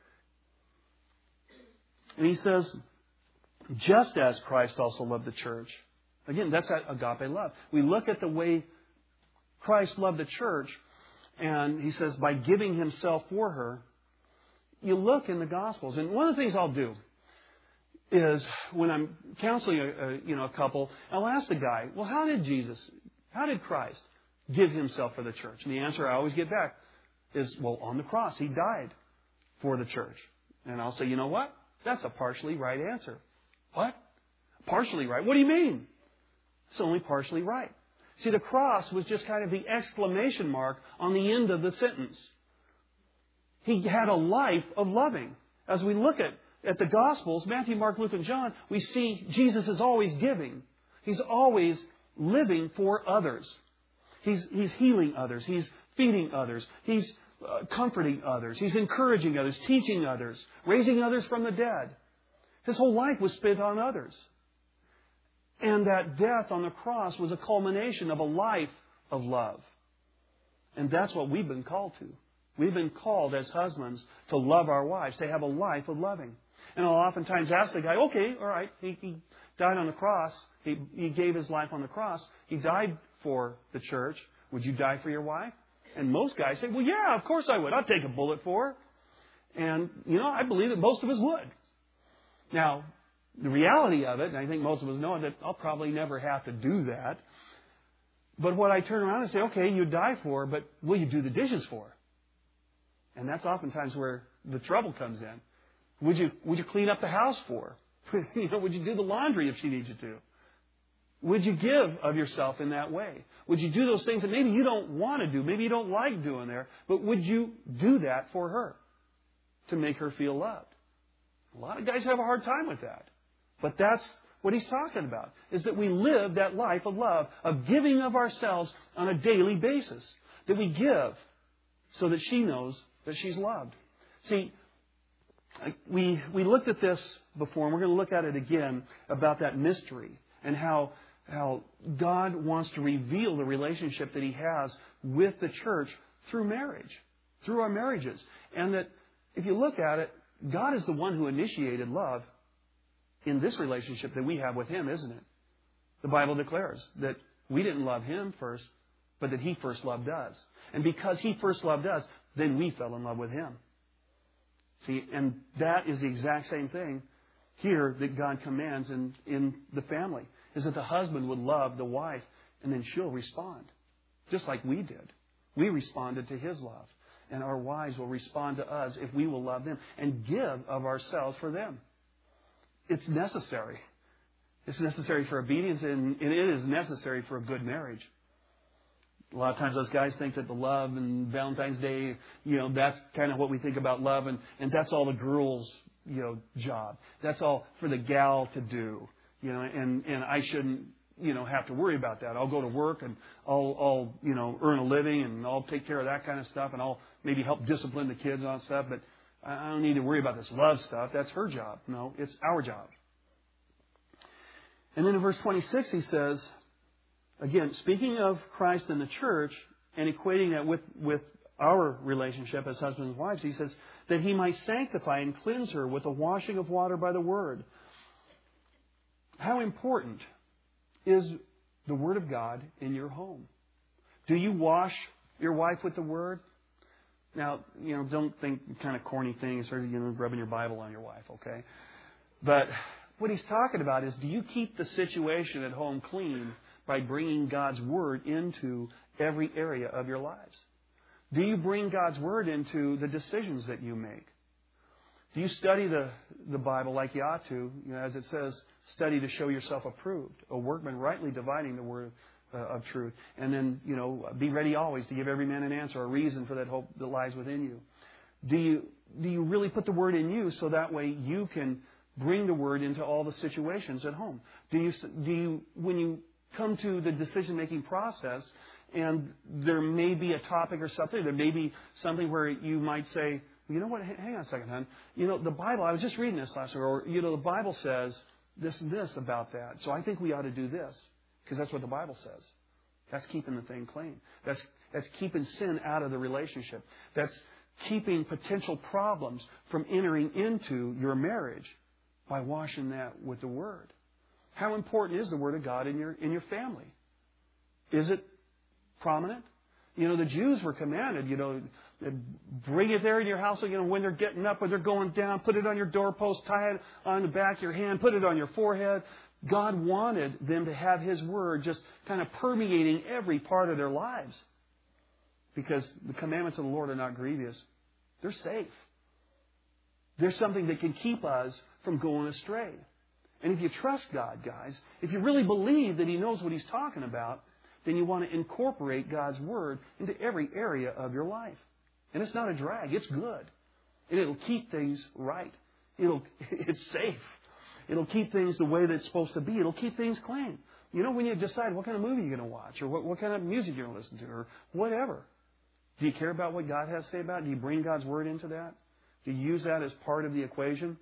And He says, just as Christ also loved the church. Again, that's that agape love. We look at the way Christ loved the church, and He says, by giving Himself for her. You look in the Gospels, and one of the things I'll do is when I'm counseling a, a, you know, a couple, I'll ask the guy, well, how did Jesus, how did Christ give Himself for the church? And the answer I always get back is, well, on the cross, He died for the church. And I'll say, you know what? That's a partially right answer. What? Partially right? What do you mean? It's only partially right. See, the cross was just kind of the exclamation mark on the end of the sentence. He had a life of loving. As we look at, at the Gospels, Matthew, Mark, Luke, and John, we see Jesus is always giving. He's always living for others. He's, he's healing others. He's feeding others. He's uh, comforting others. He's encouraging others, teaching others, raising others from the dead. His whole life was spent on others. And that death on the cross was a culmination of a life of love. And that's what we've been called to. We've been called as husbands to love our wives, to have a life of loving. And I'll oftentimes ask the guy, okay, all right, he, he died on the cross. He, he gave His life on the cross. He died for the church? Would you die for your wife? And most guys say, well, yeah, of course I would. I'd take a bullet for her. And, you know, I believe that most of us would. Now, the reality of it, and I think most of us know that I'll probably never have to do that. But what I turn around and say, okay, you die for her, but will you do the dishes for her? And that's oftentimes where the trouble comes in. Would you would you clean up the house for her? you know, would you do the laundry if she needs you to? Would you give of yourself in that way? Would you do those things that maybe you don't want to do, maybe you don't like doing there, but would you do that for her to make her feel loved? A lot of guys have a hard time with that. But that's what he's talking about, is that we live that life of love, of giving of ourselves on a daily basis, that we give so that she knows that she's loved. See, we we looked at this before, and we're going to look at it again about that mystery and how how God wants to reveal the relationship that He has with the church through marriage, through our marriages. And that if you look at it, God is the one who initiated love in this relationship that we have with Him, isn't it? The Bible declares that we didn't love Him first, but that He first loved us. And because He first loved us, then we fell in love with Him. See, and that is the exact same thing here that God commands in, in the family, is that the husband would love the wife, and then she'll respond, just like we did. We responded to His love, and our wives will respond to us if we will love them and give of ourselves for them. It's necessary. It's necessary for obedience, and it is necessary for a good marriage. A lot of times those guys think that the love and Valentine's Day, you know, that's kind of what we think about love, and, and that's all the girl's, you know, job. That's all for the gal to do, you know, and, and I shouldn't, you know, have to worry about that. I'll go to work and I'll, I'll, you know, earn a living and I'll take care of that kind of stuff, and I'll maybe help discipline the kids on stuff, but I don't need to worry about this love stuff. That's her job. No, it's our job. And then in verse twenty-six he says, again, speaking of Christ and the church and equating that with, with our relationship as husbands and wives, he says that He might sanctify and cleanse her with the washing of water by the Word. How important is the Word of God in your home? Do you wash your wife with the Word? Now, you know, don't think kind of corny things or, you know, rubbing your Bible on your wife, okay? But what he's talking about is, do you keep the situation at home clean by bringing God's Word into every area of your lives? Do you bring God's Word into the decisions that you make? Do you study the, the Bible like you ought to? You know, as it says, study to show yourself approved, a workman rightly dividing the Word uh, of truth. And then, you know, be ready always to give every man an answer, a reason for that hope that lies within you. Do you, do you really put the Word in you so that way you can bring the Word into all the situations at home? Do you, do you when you come to the decision-making process and there may be a topic or something, there may be something where you might say, you know what, hang on a second, hon. You know, the Bible, I was just reading this last week, or, you know, the Bible says this and this about that, so I think we ought to do this, because that's what the Bible says. That's keeping the thing clean. That's, that's keeping sin out of the relationship. That's keeping potential problems from entering into your marriage by washing that with the Word. How important is the Word of God in your in your family? Is it prominent? You know, the Jews were commanded, you know, bring it there in your house, you know, when they're getting up or they're going down, put it on your doorpost, tie it on the back of your hand, put it on your forehead. God wanted them to have His Word just kind of permeating every part of their lives. Because the commandments of the Lord are not grievous. They're safe. They're something that can keep us from going astray. And if you trust God, guys, if you really believe that He knows what He's talking about, then you want to incorporate God's Word into every area of your life. And it's not a drag. It's good. And it'll keep things right. It'll, it's safe. It'll keep things the way that it's supposed to be. It'll keep things clean. You know, when you decide what kind of movie you're going to watch or what, what kind of music you're going to listen to or whatever, do you care about what God has to say about it? Do you bring God's Word into that? Do you use that as part of the equation?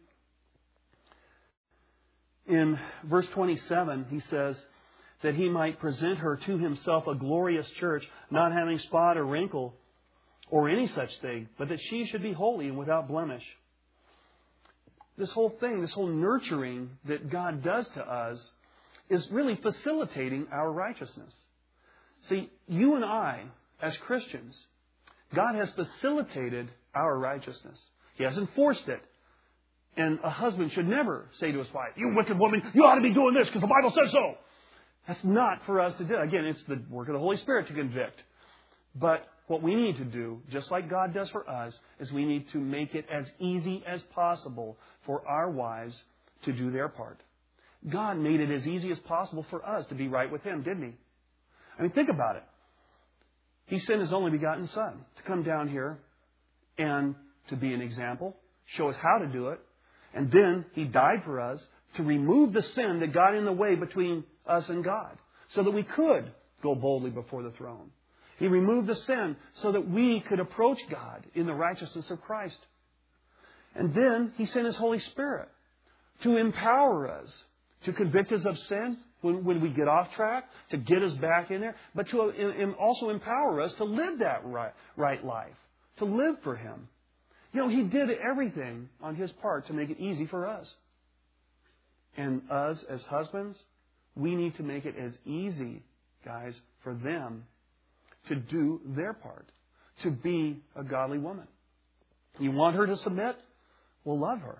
In verse twenty-seven, he says that He might present her to Himself a glorious church, not having spot or wrinkle or any such thing, but that she should be holy and without blemish. This whole thing, this whole nurturing that God does to us is really facilitating our righteousness. See, you and I, as Christians, God has facilitated our righteousness. He hasn't forced it. And a husband should never say to his wife, "You wicked woman, you ought to be doing this because the Bible says so." That's not for us to do. Again, it's the work of the Holy Spirit to convict. But what we need to do, just like God does for us, is we need to make it as easy as possible for our wives to do their part. God made it as easy as possible for us to be right with Him, didn't He? I mean, think about it. He sent His only begotten Son to come down here and to be an example, show us how to do it, and then He died for us to remove the sin that got in the way between us and God, so that we could go boldly before the throne. He removed the sin so that we could approach God in the righteousness of Christ. And then He sent His Holy Spirit to empower us, to convict us of sin when, when we get off track, to get us back in there, but to also empower us to live that right, right life, to live for Him. You know, He did everything on His part to make it easy for us. And us, as husbands, we need to make it as easy, guys, for them to do their part, to be a godly woman. You want her to submit? Well, love her.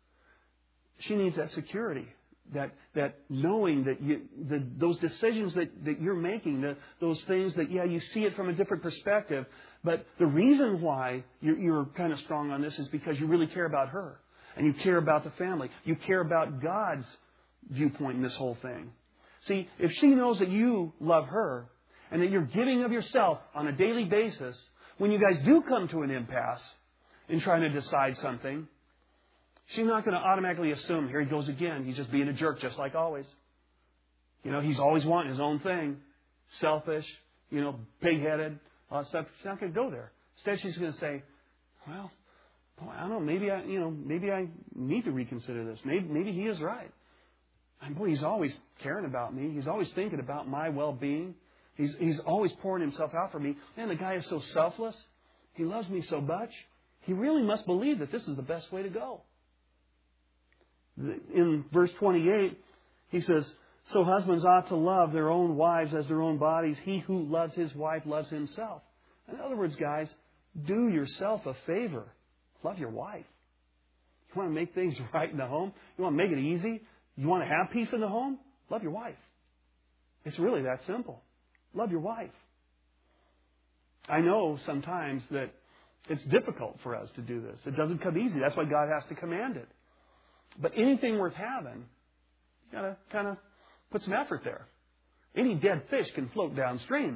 She needs that security, that that knowing that you, the, those decisions that, that you're making, the, those things that, yeah, you see it from a different perspective, but the reason why you're, you're kind of strong on this is because you really care about her, and you care about the family. You care about God's viewpoint in this whole thing. See, if she knows that you love her, and that you're giving of yourself on a daily basis, when you guys do come to an impasse in trying to decide something, she's not going to automatically assume, here he goes again, he's just being a jerk just like always. You know, he's always wanting his own thing. Selfish, you know, big-headed, all that stuff. She's not going to go there. Instead, she's going to say, well, boy, I don't know, maybe I, you know, maybe I need to reconsider this. Maybe, maybe he is right. And boy, he's always caring about me. He's always thinking about my well-being. He's, he's always pouring himself out for me. Man, the guy is so selfless. He loves me so much. He really must believe that this is the best way to go. In verse twenty-eight, he says, so husbands ought to love their own wives as their own bodies. He who loves his wife loves himself. In other words, guys, do yourself a favor. Love your wife. You want to make things right in the home? You want to make it easy? You want to have peace in the home? Love your wife. It's really that simple. Love your wife. I know sometimes that it's difficult for us to do this. It doesn't come easy. That's why God has to command it. But anything worth having, you got to kind of put some effort there. Any dead fish can float downstream.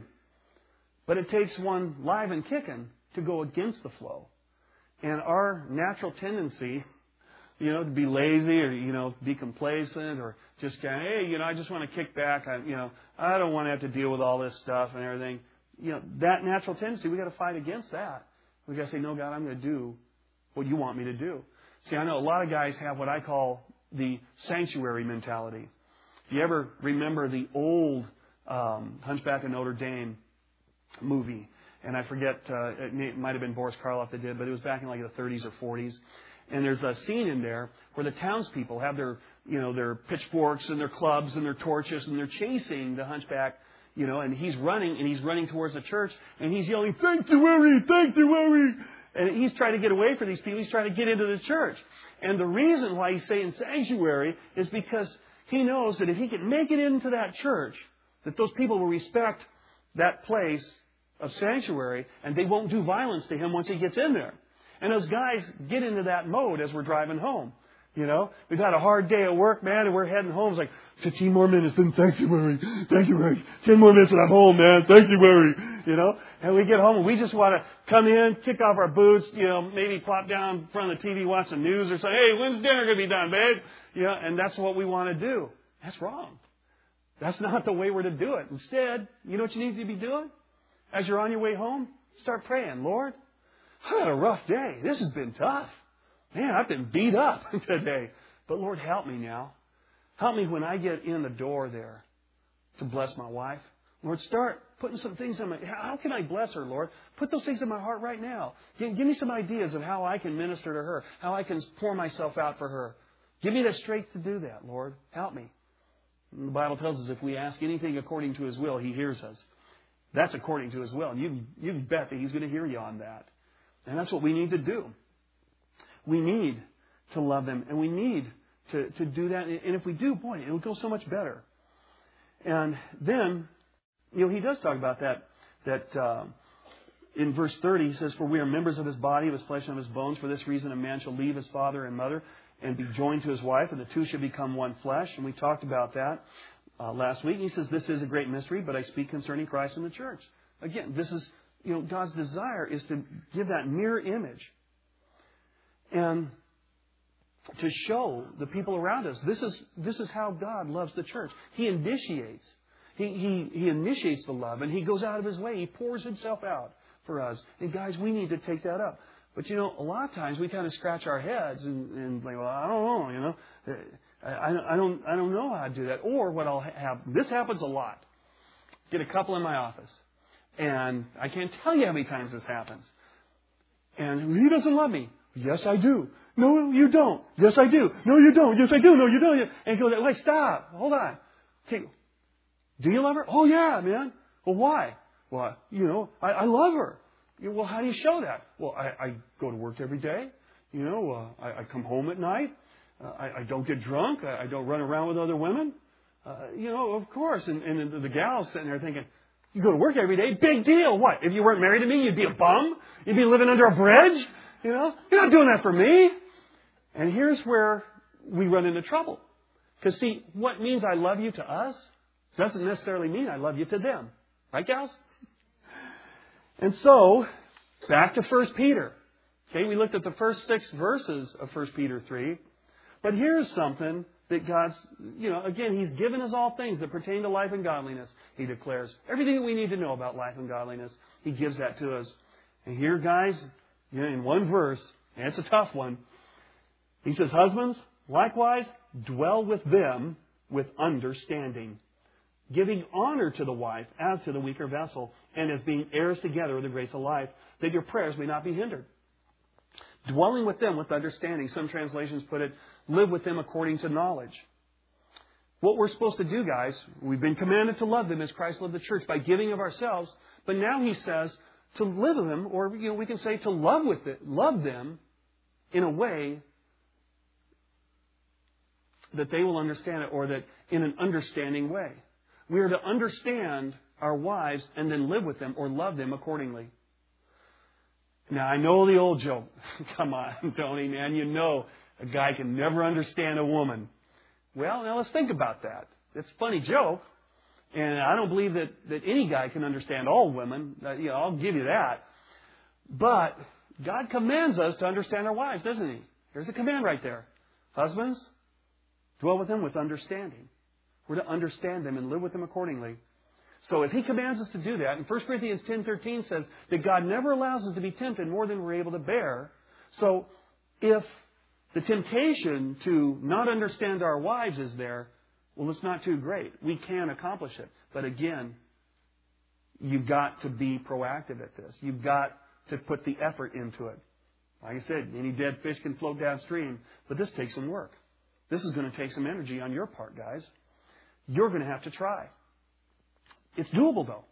But it takes one live and kicking to go against the flow. And our natural tendency, you know, to be lazy or, you know, be complacent or just kind of, hey, you know, I just want to kick back. I, you know, I don't want to have to deal with all this stuff and everything. You know, that natural tendency, we got to fight against that. We got to say, no, God, I'm going to do what you want me to do. See, I know a lot of guys have what I call the sanctuary mentality. If you ever remember the old um, Hunchback of Notre Dame movie, and I forget, uh, it, may, it might have been Boris Karloff that did, but it was back in like the thirties or forties. And there's a scene in there where the townspeople have their, you know, their pitchforks and their clubs and their torches, and they're chasing the hunchback, you know, and he's running, and he's running towards the church, and he's yelling, sanctuary, sanctuary. And he's trying to get away from these people. He's trying to get into the church. And the reason why he's saying sanctuary is because he knows that if he can make it into that church, that those people will respect that place of sanctuary, and they won't do violence to him once he gets in there. And those guys get into that mode as we're driving home. You know, we've had a hard day at work, man, and we're heading home. It's like, fifteen more minutes, then sanctuary, sanctuary. ten more minutes and I'm home, man, sanctuary. You know, and we get home and we just want to come in, kick off our boots, you know, maybe plop down in front of the T V, watch some news or something. Hey, when's dinner going to be done, babe? You know, and that's what we want to do. That's wrong. That's not the way we're to do it. Instead, you know what you need to be doing? As you're on your way home, start praying. Lord, I had a rough day. This has been tough. Man, I've been beat up today. But Lord, help me now. Help me when I get in the door there to bless my wife. Lord, start putting some things in my... How can I bless her, Lord? Put those things in my heart right now. Give, give me some ideas of how I can minister to her, how I can pour myself out for her. Give me the strength to do that, Lord. Help me. And the Bible tells us if we ask anything according to His will, He hears us. That's according to His will. And you, you can bet that He's going to hear you on that. And that's what we need to do. We need to love them. And we need to, to do that. And if we do, boy, it'll go so much better. And then, you know, He does talk about that, that uh, in verse thirty, He says, for we are members of His body, of His flesh, and of His bones. For this reason, a man shall leave his father and mother and be joined to his wife, and the two shall become one flesh. And we talked about that uh, last week. He says, this is a great mystery, but I speak concerning Christ and the church. Again, this is, you know, God's desire is to give that mirror image. And to show the people around us, this is this is how God loves the church. He initiates. He, he, he initiates the love, and He goes out of His way. He pours Himself out for us. And guys, we need to take that up. But, you know, a lot of times we kind of scratch our heads and, and like, well, I don't know, you know. I, I, don't, I don't know how to do that. Or what I'll have, this happens a lot. Get a couple in my office. And I can't tell you how many times this happens. And he doesn't love me. Yes, I do. No, you don't. Yes, I do. No, you don't. Yes, I do. No, you don't. And he goes, wait, stop. Hold on. Okay. Do you love her? Oh, yeah, man. Well, why? Well, you know, I, I love her. Well, how do you show that? Well, I, I go to work every day. You know, uh, I, I come home at night. Uh, I, I don't get drunk. I, I don't run around with other women. Uh, you know, of course. And, and the, the gal's sitting there thinking, you go to work every day? Big deal. What? If you weren't married to me, you'd be a bum? You'd be living under a bridge? You know, you're not doing that for me. And here's where we run into trouble. Because, see, what means I love you to us doesn't necessarily mean I love you to them. Right, gals? And so, back to First Peter. Okay, we looked at the first six verses of First Peter three. But here's something that God's, you know, again, He's given us all things that pertain to life and godliness, He declares. Everything that we need to know about life and godliness, He gives that to us. And here, guys, you know, in one verse, and it's a tough one, He says, husbands, likewise, dwell with them with understanding, giving honor to the wife as to the weaker vessel, and as being heirs together of the grace of life, that your prayers may not be hindered. Dwelling with them with understanding. Some translations put it, live with them according to knowledge. What we're supposed to do, guys, we've been commanded to love them as Christ loved the church by giving of ourselves. But now He says to live with them, or you know, we can say to love with it, love them in a way that they will understand it, or that in an understanding way. We are to understand our wives and then live with them or love them accordingly. Now, I know the old joke. Come on, Tony, man. You know a guy can never understand a woman. Well, now let's think about that. It's a funny joke. And I don't believe that, that any guy can understand all women. Uh, you know, I'll give you that. But God commands us to understand our wives, doesn't He? There's a command right there. Husbands, dwell with them with understanding. We're to understand them and live with them accordingly. So if He commands us to do that, and First Corinthians ten thirteen says that God never allows us to be tempted more than we're able to bear. So if the temptation to not understand our wives is there, well, it's not too great. We can accomplish it. But again, you've got to be proactive at this. You've got to put the effort into it. Like I said, any dead fish can float downstream, but this takes some work. This is going to take some energy on your part, guys. You're going to have to try. It's doable, though.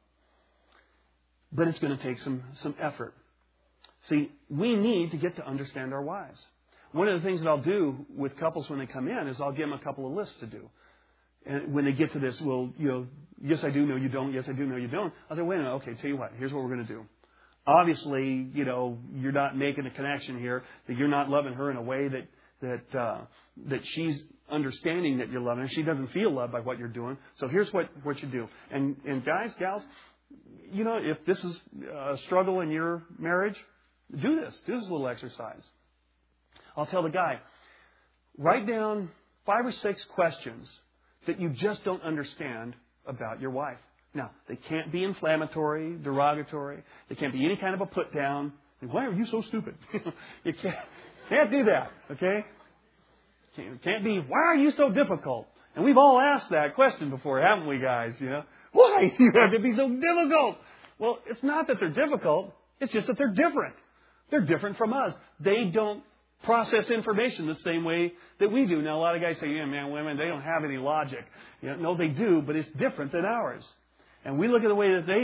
But it's going to take some, some effort. See, we need to get to understand our wives. One of the things that I'll do with couples when they come in is I'll give them a couple of lists to do. And when they get to this, well, you know, yes, I do, no, you don't. Yes, I do, no, you don't. I'll say, wait a minute, okay, tell you what, here's what we're going to do. Obviously, you know, you're not making a connection here, that you're not loving her in a way that that uh, that she's understanding that you're loving her. She doesn't feel loved by what you're doing. So here's what, what you do. And, and guys, gals, you know, if this is a struggle in your marriage, do this. Do this little exercise. I'll tell the guy, write down five or six questions that you just don't understand about your wife. Now, they can't be inflammatory, derogatory. They can't be any kind of a put down. Why are you so stupid? You can't, can't do that, okay? Can't, can't be, why are you so difficult? And we've all asked that question before, haven't we, guys? You know, why do you have to be so difficult? Well, it's not that they're difficult. It's just that they're different. They're different from us. They don't process information the same way that we do. Now, a lot of guys say, yeah, man, women, they don't have any logic. You know, no, they do, but it's different than ours. And we look at the way that they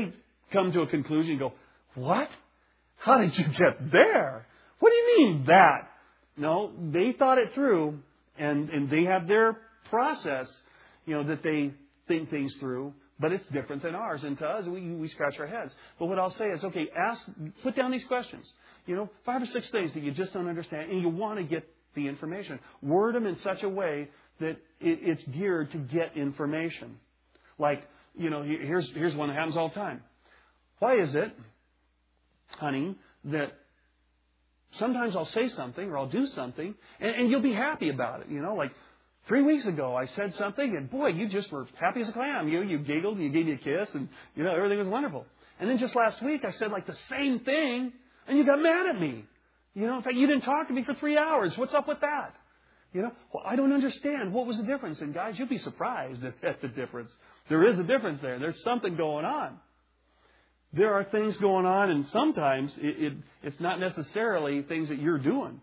come to a conclusion and go, what? How did you get there? What do you mean that? No, they thought it through, and, and they have their process, you know, that they think things through, but it's different than ours. And to us, we, we scratch our heads. But what I'll say is, okay, ask, put down these questions. You know, five or six things that you just don't understand, and you want to get the information. Word them in such a way that it, it's geared to get information. Like, you know, here's here's one that happens all the time. Why is it, honey, that sometimes I'll say something or I'll do something, and, and you'll be happy about it? You know, like three weeks ago I said something, and boy, you just were happy as a clam. You you giggled, and you gave me a kiss, and you know everything was wonderful. And then just last week I said like the same thing, and you got mad at me. You know, in fact, you didn't talk to me for three hours. What's up with that? You know, well, I don't understand. What was the difference? And guys, you'll be surprised at, at the difference. There is a difference there. There's something going on. There are things going on, and sometimes it, it, it's not necessarily things that you're doing.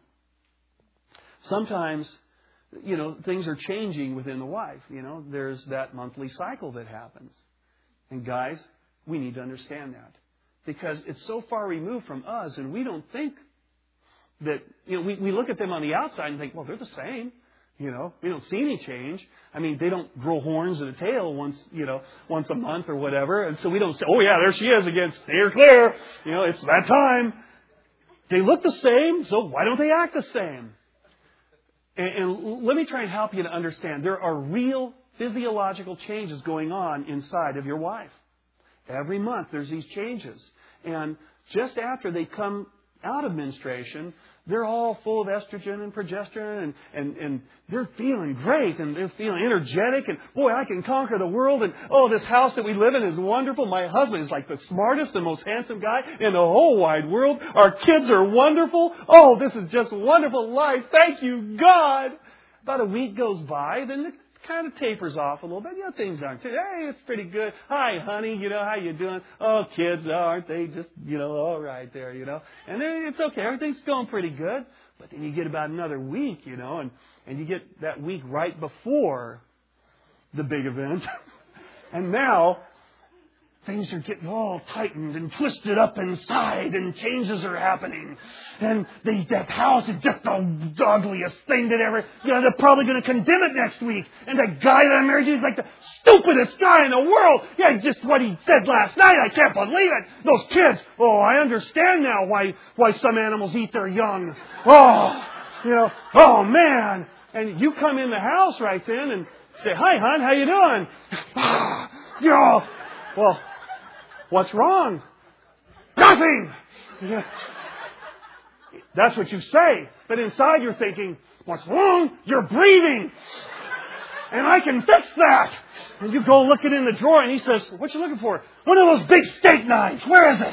Sometimes, you know, things are changing within the wife. You know, there's that monthly cycle that happens. And guys, we need to understand that. Because it's so far removed from us, and we don't think that, you know, we, we look at them on the outside and think, well, they're the same. You know, we don't see any change. I mean, they don't grow horns and a tail once, you know, once a month or whatever. And so we don't say, oh, yeah, there she is again. Steer clear. You know, it's that time. They look the same, so why don't they act the same? And, and let me try and help you to understand. There are real physiological changes going on inside of your wife. Every month there's these changes. And just after they come out of menstruation, they're all full of estrogen and progesterone, and, and, and they're feeling great, and they're feeling energetic, and boy, I can conquer the world, and oh, this house that we live in is wonderful. My husband is like the smartest and most handsome guy in the whole wide world. Our kids are wonderful. Oh, this is just wonderful life. Thank you, God. About a week goes by, then it kind of tapers off a little bit. You know, things aren't too, hey, it's pretty good. Hi, honey, you know, how you doing? Oh, kids, oh, aren't they just, you know, all right there, you know? And then it's okay. Everything's going pretty good. But then you get about another week, you know, and, and you get that week right before the big event. And now things are getting all tightened and twisted up inside, and changes are happening. And they, that house is just the ugliest thing that ever, you know, they're probably going to condemn it next week. And the guy that I'm married to is like the stupidest guy in the world. Yeah, just what he said last night. I can't believe it. Those kids. Oh, I understand now why, why some animals eat their young. Oh, you know, oh man. And you come in the house right then and say, hi, hon, how you doing? You know, well, what's wrong? Nothing! That's what you say. But inside you're thinking, what's wrong? You're breathing. And I can fix that. And you go look it in the drawer, and he says, what you looking for? One of those big steak knives. Where is it?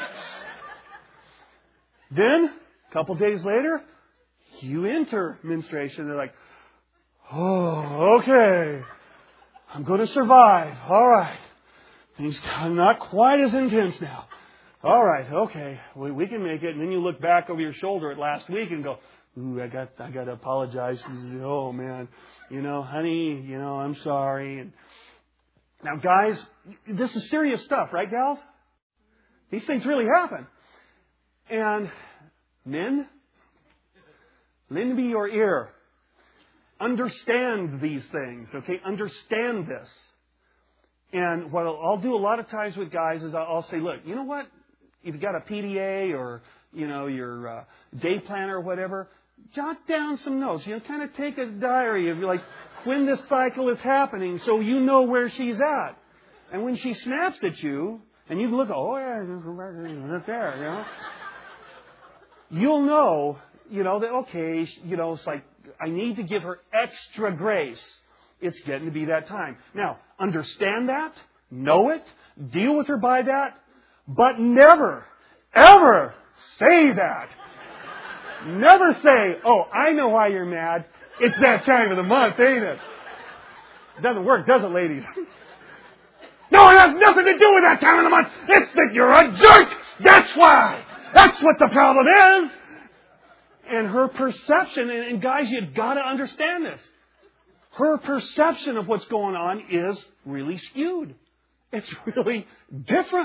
Then, a couple days later, you enter menstruation. They're like, oh, okay. I'm going to survive. All right. Things are not quite as intense now. All right, okay, we, we can make it. And then you look back over your shoulder at last week and go, ooh, I got I got to apologize. Oh, man, you know, honey, you know, I'm sorry. And now, guys, this is serious stuff, right, gals? These things really happen. And men, lend me your ear. Understand these things, okay? Understand this. And what I'll do a lot of times with guys is I'll say, look, you know what? If you've got a P D A or, you know, your uh, day planner or whatever, jot down some notes. You know, kind of take a diary of like when this cycle is happening so you know where she's at. And when she snaps at you and you look, oh, yeah, right there, you know. You'll know, you know, that, okay, you know, it's like I need to give her extra grace. It's getting to be that time. Now, understand that, know it, deal with her by that, but never, ever say that. Never say, oh, I know why you're mad. It's that time of the month, ain't it? It doesn't work, does it, ladies? No, it has nothing to do with that time of the month. It's that you're a jerk. That's why. That's what the problem is. And her perception, and guys, you've got to understand this. Her perception of what's going on is really skewed. It's really different.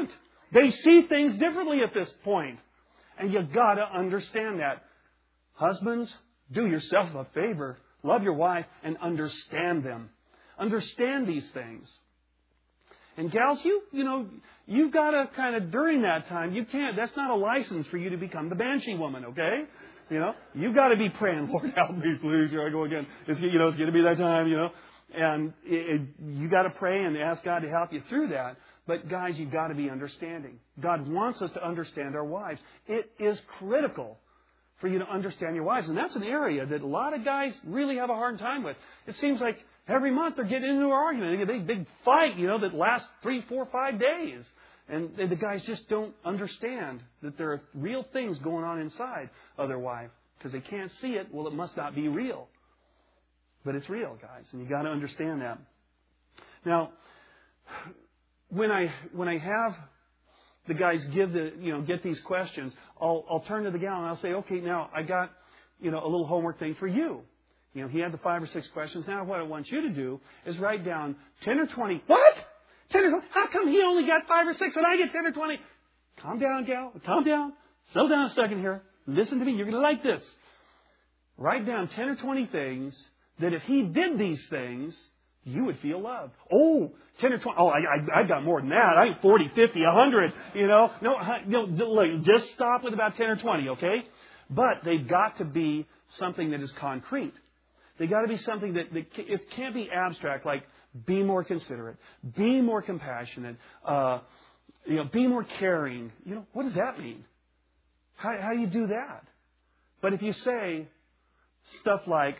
They see things differently at this point. And you got to understand that. Husbands, do yourself a favor. Love your wife and understand them. Understand these things. And gals, you, you know, you've got to kind of, during that time, you can't, that's not a license for you to become the banshee woman, okay? You know, you've got to be praying, Lord, help me, please. Here I go again. It's, you know, it's going to be that time, you know. And it, it, you got to pray and ask God to help you through that. But guys, you've got to be understanding. God wants us to understand our wives. It is critical for you to understand your wives. And that's an area that a lot of guys really have a hard time with. It seems like every month they're getting into an argument. They get a big, big fight, you know, that lasts three, four, five days. And the guys just don't understand that there are real things going on inside of their wife. Because they can't see it, well, it must not be real. But it's real, guys. And you've got to understand that. Now, when I when I have the guys give the you know get these questions, I'll I'll turn to the gal and I'll say, okay, now I got you know a little homework thing for you. You know, he had the five or six questions. Now what I want you to do is write down ten or twenty. What? Ten or twenty? How come he only got five or six and I get ten or twenty? Calm down, gal. Calm down. Settle down a second here. Listen to me. You're going to like this. Write down ten or twenty things that if he did these things, you would feel loved. Oh, ten or twenty. Oh, I, I, I got more than that. I forty, fifty, a hundred. You know, no, no, look, just stop with about ten or twenty, okay? But they've got to be something that is concrete. They've got to be something that, that it can't be abstract, like be more considerate, be more compassionate, uh, you know, be more caring. You know, what does that mean? How, how do you do that? But if you say stuff like,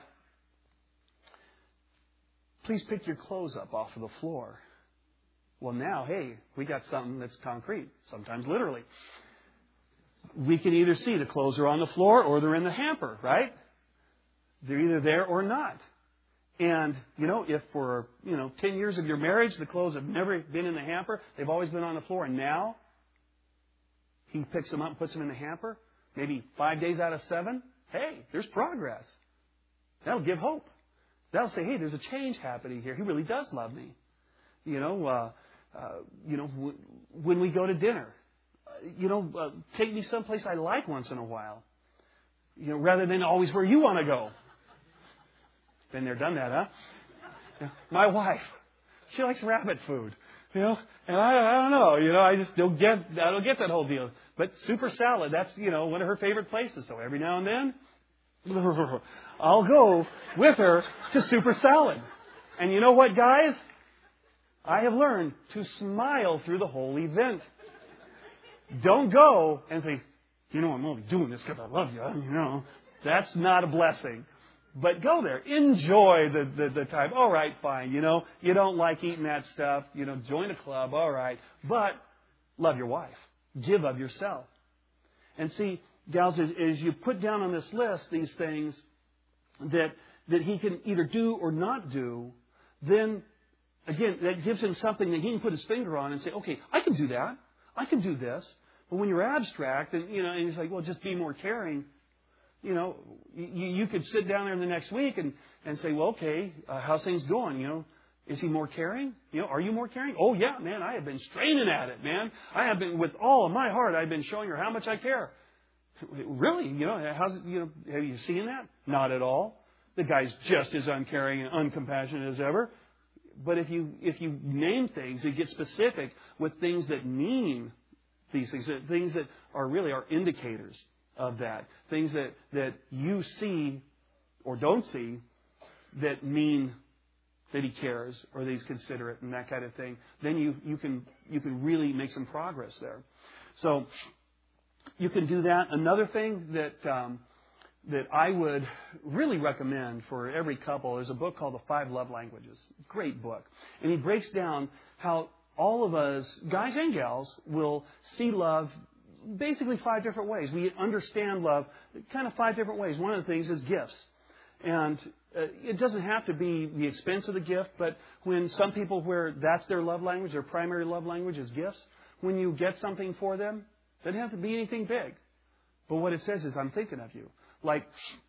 please pick your clothes up off of the floor. Well, now, hey, we got something that's concrete, sometimes literally. We can either see the clothes are on the floor or they're in the hamper, right? They're either there or not. And, you know, if for, you know, ten years of your marriage, the clothes have never been in the hamper, they've always been on the floor, and now he picks them up and puts them in the hamper, maybe five days out of seven, hey, there's progress. That'll give hope. That'll say, hey, there's a change happening here. He really does love me. You know, uh, uh, you know, w- when we go to dinner, uh, you know, uh, take me someplace I like once in a while. You know, rather than always where you want to go. Been there, done that, huh? Yeah. My wife, she likes rabbit food. You know, and I, I don't know. You know, I just don't get, I don't get that whole deal. But super salad, that's you know one of her favorite places. So every now and then, I'll go with her to super salad. And you know what, guys? I have learned to smile through the whole event. Don't go and say, you know, I'm only doing this because I love you. You know, that's not a blessing. But go there. Enjoy the, the, the time. All right, fine. You know, you don't like eating that stuff. You know, join a club. All right. But love your wife. Give of yourself. And see, gals, as, as you put down on this list these things that that he can either do or not do, then, again, that gives him something that he can put his finger on and say, okay, I can do that. I can do this. But when you're abstract and, you know, and he's like, well, just be more caring, you know, you, you could sit down there in the next week and, and say, well, okay, uh, how's things going? You know, is he more caring? You know, are you more caring? Oh, yeah, man, I have been straining at it, man. I have been, with all of my heart, I've been showing her how much I care. Really? You know, how's it, you know, have you seen that? Not at all. The guy's just as uncaring and uncompassionate as ever. But if you if you name things and get specific with things that mean these things, things that are really are indicators of that, things that, that you see or don't see that mean that he cares or that he's considerate and that kind of thing, then you, you can you can really make some progress there. So you can do that. Another thing that um, that I would really recommend for every couple is a book called The Five Love Languages. Great book. And he breaks down how all of us, guys and gals, will see love basically five different ways. We understand love kind of five different ways. One of the things is gifts. And uh, it doesn't have to be the expense of the gift, but when some people where that's their love language, their primary love language is gifts, when you get something for them, it doesn't have to be anything big. But what it says is, I'm thinking of you. Like,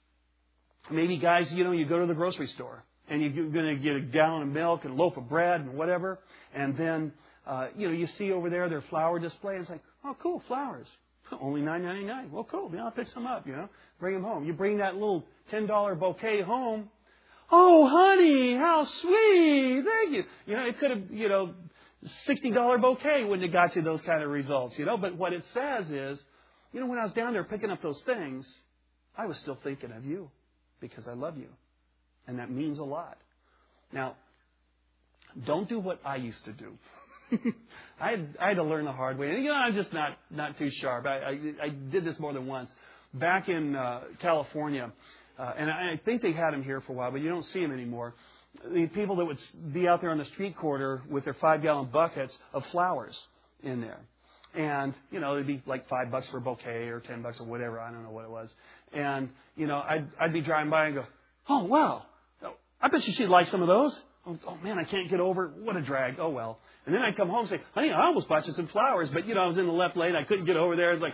maybe guys, you know, you go to the grocery store and you're going to get a gallon of milk and a loaf of bread and whatever, and then Uh, you know, you see over there their flower display. And it's like, oh, cool, flowers. Only nine ninety-nine. Well, cool. Yeah, I'll pick some up, you know. Bring them home. You bring that little ten dollar bouquet home. Oh, honey, how sweet. Thank you. You know, it could have, you know, sixty dollar bouquet wouldn't have got you those kind of results, you know. But what it says is, you know, when I was down there picking up those things, I was still thinking of you because I love you. And that means a lot. Now, don't do what I used to do. I had, I had to learn the hard way. And, you know, I'm just not, not too sharp. I, I, I did this more than once. Back in uh, California, uh, and I think they had them here for a while, but you don't see them anymore. The people that would be out there on the street corner with their five-gallon buckets of flowers in there. And, you know, it'd be like five bucks for a bouquet or ten bucks or whatever. I don't know what it was. And, you know, I'd, I'd be driving by and go, oh, wow. I bet you she'd like some of those. Oh, oh, man, I can't get over it. What a drag. Oh, well. And then I'd come home and say, honey, I almost bought you some flowers. But, you know, I was in the left lane. I couldn't get over there. It's like,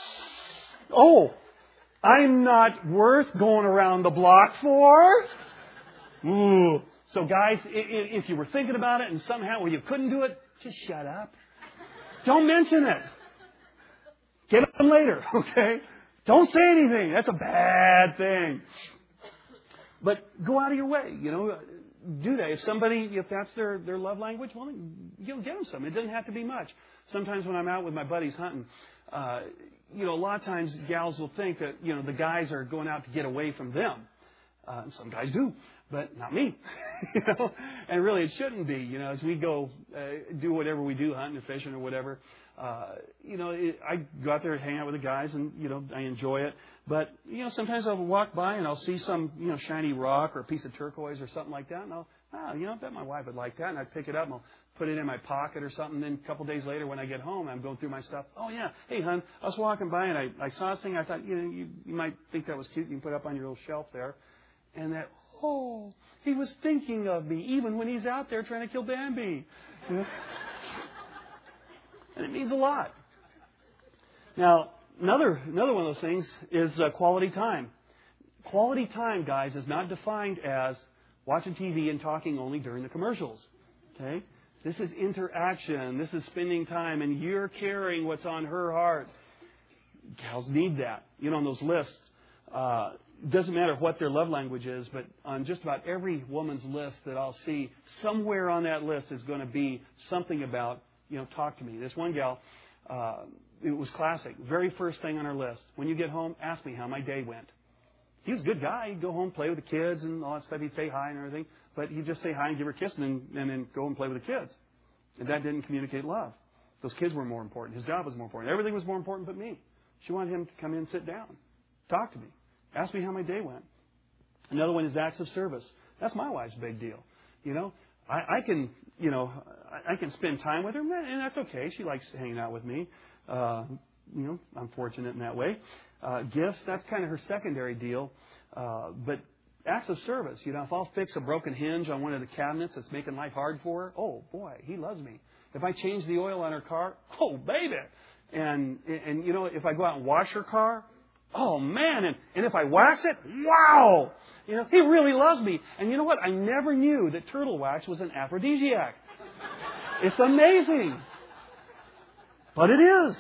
oh, I'm not worth going around the block for. Ooh. So, guys, if you were thinking about it and somehow where you couldn't do it, just shut up. Don't mention it. Get them later, okay? Don't say anything. That's a bad thing. But go out of your way, you know. Do that. If somebody, if that's their, their love language, well, you know, get them some. It doesn't have to be much. Sometimes when I'm out with my buddies hunting, uh, you know, a lot of times gals will think that, you know, the guys are going out to get away from them. Uh, and some guys do, but not me. you know, and really it shouldn't be. You know, as we go uh, do whatever we do, hunting or fishing or whatever, uh, you know, it, I go out there and hang out with the guys, and you know, I enjoy it. But you know, sometimes I'll walk by and I'll see some, you know, shiny rock or a piece of turquoise or something like that, and I'll, oh, you know, I bet my wife would like that, and I pick it up and I'll put it in my pocket or something. Then a couple days later, when I get home, I'm going through my stuff. Oh yeah, hey hon, I was walking by and I, I saw this thing. I thought, you know, you, you might think that was cute. You can put it up on your little shelf there. And that, oh, he was thinking of me even when he's out there trying to kill Bambi. You know? And it means a lot. Now, another another one of those things is uh, quality time. Quality time, guys, is not defined as watching T V and talking only during the commercials. Okay? This is interaction. This is spending time, and you're carrying what's on her heart. Gals need that. You know, on those lists, uh, it doesn't matter what their love language is, but on just about every woman's list that I'll see, somewhere on that list is going to be something about, you know, talk to me. This one gal, uh, it was classic. Very first thing on her list. When you get home, ask me how my day went. He was a good guy. He'd go home, play with the kids and all that stuff. He'd say hi and everything. But he'd just say hi and give her a kiss and then, and then go and play with the kids. And that didn't communicate love. Those kids were more important. His job was more important. Everything was more important but me. She wanted him to come in and sit down. Talk to me. Ask me how my day went. Another one is acts of service. That's my wife's big deal. You know, I, I can, you know, I, I can spend time with her, and that's okay. She likes hanging out with me. Uh, you know, I'm fortunate in that way. Uh, gifts, that's kind of her secondary deal. Uh, but acts of service, you know, if I'll fix a broken hinge on one of the cabinets that's making life hard for her, oh, boy, he loves me. If I change the oil on her car, oh, baby. And, and you know, if I go out and wash her car, oh, man, and, and if I wax it, wow! You know, he really loves me. And you know what? I never knew that turtle wax was an aphrodisiac. It's amazing. But it is.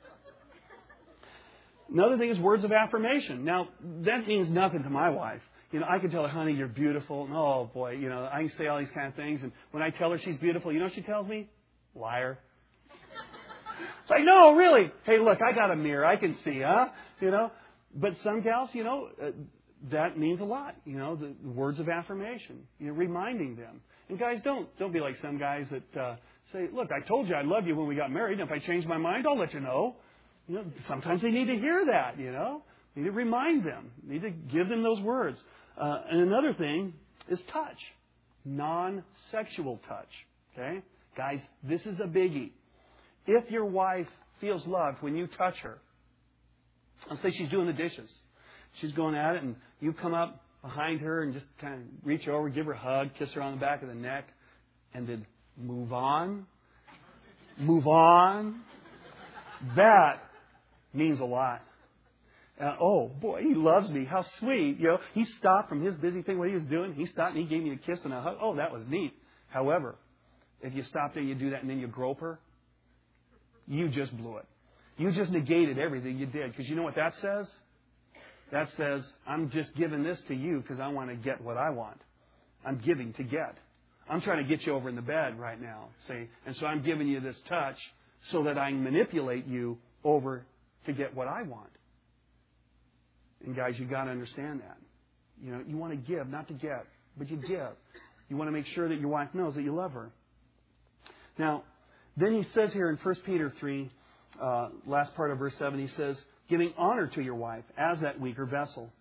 Another thing is words of affirmation. Now, that means nothing to my wife. You know, I can tell her, honey, you're beautiful. And, oh, boy, you know, I can say all these kind of things. And when I tell her she's beautiful, you know what she tells me? Liar. It's like, no, really. Hey, look, I got a mirror. I can see, huh? You know, but some gals, you know, uh, that means a lot. You know, the words of affirmation, you know, reminding them. And guys, don't don't be like some guys that uh, say, look, I told you I love you when we got married. And if I change my mind, I'll let you know. You know, sometimes they need to hear that, you know. You need to remind them. You need to give them those words. Uh, and another thing is touch. Non-sexual touch. Okay? Guys, this is a biggie. If your wife feels loved when you touch her, let's say she's doing the dishes. She's going at it, and you come up behind her and just kind of reach over, give her a hug, kiss her on the back of the neck, and then move on. Move on. That means a lot. Uh, oh, boy, he loves me. How sweet. You know, he stopped from his busy thing, what he was doing. He stopped and he gave me a kiss and a hug. Oh, that was neat. However, if you stop there, you do that, and then you grope her, you just blew it. You just negated everything you did. Because you know what that says? That says, I'm just giving this to you because I want to get what I want. I'm giving to get. I'm trying to get you over in the bed right now, see? And so I'm giving you this touch so that I can manipulate you over to get what I want. And guys, you've got to understand that. You know, you want to give, not to get, but you give. You want to make sure that your wife knows that you love her. Now, then he says here in First Peter three, uh, last part of verse seven, he says, giving honor to your wife as that weaker vessel.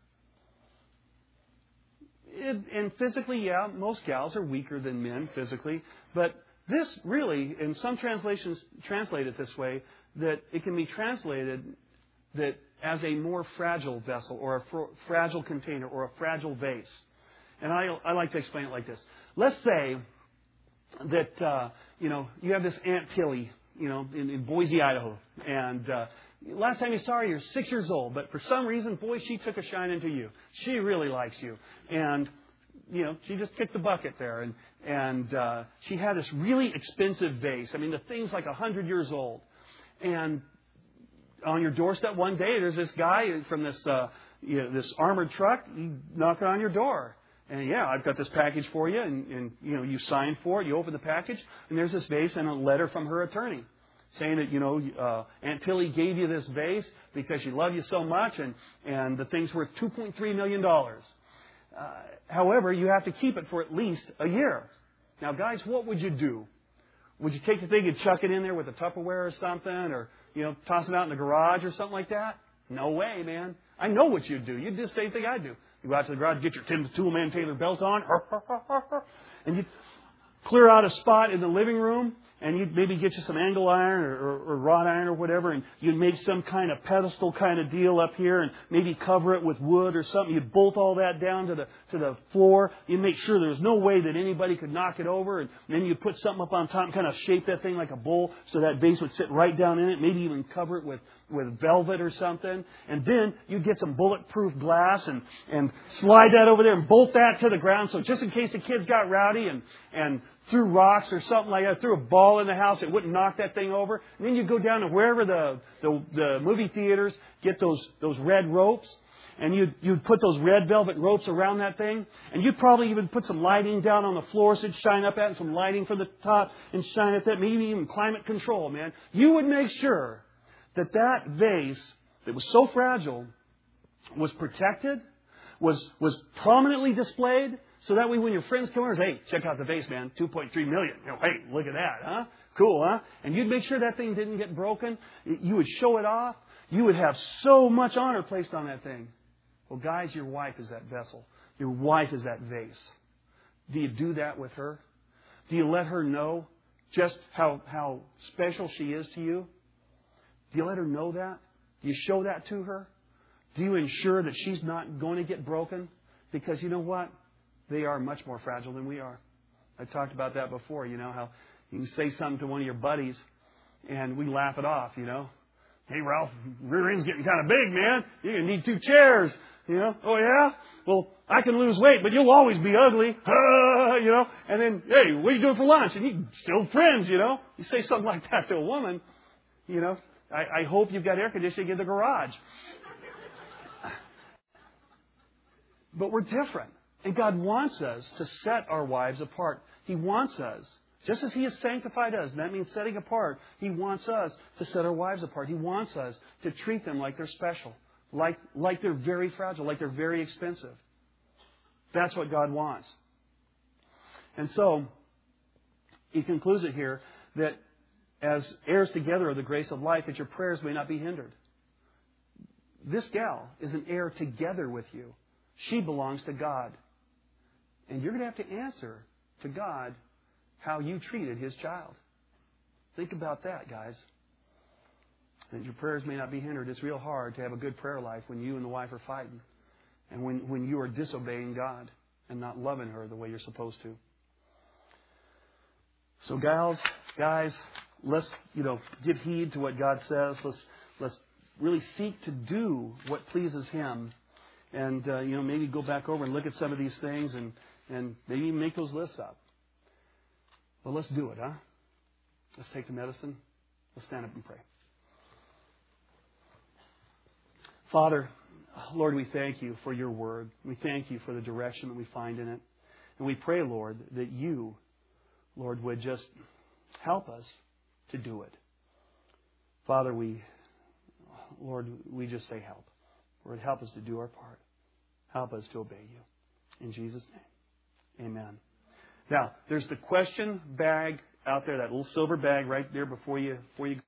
It, and physically, yeah, most gals are weaker than men physically. But this really, in some translations, translate it this way, that it can be translated that as a more fragile vessel or a fr- fragile container or a fragile vase. And I, I like to explain it like this. Let's say that, uh, you know, you have this Aunt Tilly, you know, in, in Boise, Idaho. And uh, last time you saw her, you're six years old. But for some reason, boy, she took a shine into you. She really likes you. And, you know, she just kicked the bucket there. And, and uh, she had this really expensive vase. I mean, the thing's like one hundred years old. And on your doorstep one day, there's this guy from this, uh, you know, this armored truck knocking on your door. And yeah, I've got this package for you, and, and you know, you sign for it, you open the package, and there's this vase and a letter from her attorney saying that, you know, uh, Aunt Tilly gave you this vase because she loved you so much, and, and the thing's worth two point three million dollars. Uh, however, you have to keep it for at least a year. Now, guys, what would you do? Would you take the thing and chuck it in there with a Tupperware or something, or, you know, toss it out in the garage or something like that? No way, man. I know what you'd do. You'd do the same thing I do. You go out to the garage, get your Tim Toolman Taylor belt on, and you clear out a spot in the living room, and you'd maybe get you some angle iron or, or, or wrought iron or whatever, and you'd make some kind of pedestal kind of deal up here, and maybe cover it with wood or something. You'd bolt all that down to the to the floor. You'd make sure there was no way that anybody could knock it over, and then you'd put something up on top and kind of shape that thing like a bowl so that vase would sit right down in it. Maybe even cover it with, with velvet or something. And then you'd get some bulletproof glass and, and slide that over there and bolt that to the ground. So just in case the kids got rowdy and, and threw rocks or something like that, threw a ball in the house, it wouldn't knock that thing over. And then you'd go down to wherever the, the, the movie theaters, get those, those red ropes. And you'd, you'd put those red velvet ropes around that thing. And you'd probably even put some lighting down on the floor so it'd shine up at it, and some lighting from the top and shine at that. Maybe even climate control, man. You would make sure that that vase that was so fragile was protected, was, was prominently displayed. So that way when your friends come over and say, hey, check out the vase, man, two point three million dollars. You know, hey, look at that, huh? Cool, huh? And you'd make sure that thing didn't get broken. You would show it off. You would have so much honor placed on that thing. Well, guys, your wife is that vessel. Your wife is that vase. Do you do that with her? Do you let her know just how, how special she is to you? Do you let her know that? Do you show that to her? Do you ensure that she's not going to get broken? Because you know what? They are much more fragile than we are. I talked about that before, you know, how you can say something to one of your buddies and we laugh it off, you know. Hey, Ralph, rear end's getting kind of big, man. You're going to need two chairs. You know, oh yeah? Well, I can lose weight, but you'll always be ugly. Uh, you know, and then, hey, what are you doing for lunch? And you still friends, you know. You say something like that to a woman, you know. I, I hope you've got air conditioning in the garage. But we're different. And God wants us to set our wives apart. He wants us, just as He has sanctified us, and that means setting apart, He wants us to set our wives apart. He wants us to treat them like they're special. Like, like they're very fragile, like they're very expensive. That's what God wants. And so, He concludes it here that as heirs together of the grace of life, that your prayers may not be hindered. This gal is an heir together with you. She belongs to God. And you're going to have to answer to God how you treated His child. Think about that, guys. That your prayers may not be hindered. It's real hard to have a good prayer life when you and the wife are fighting. And when, when you are disobeying God and not loving her the way you're supposed to. So gals, guys, let's, you know, give heed to what God says. Let's, let's really seek to do what pleases Him. And, uh, you know, maybe go back over and look at some of these things and, and maybe even make those lists up. But let's do it, huh? Let's take the medicine. Let's stand up and pray. Father, Lord, we thank you for your word. We thank you for the direction that we find in it. And we pray, Lord, that you, Lord, would just help us to do it. Father, we, Lord, we just say help. Lord, help us to do our part. Help us to obey you. In Jesus' name, amen. Now, there's the question bag out there, that little silver bag right there before you, before you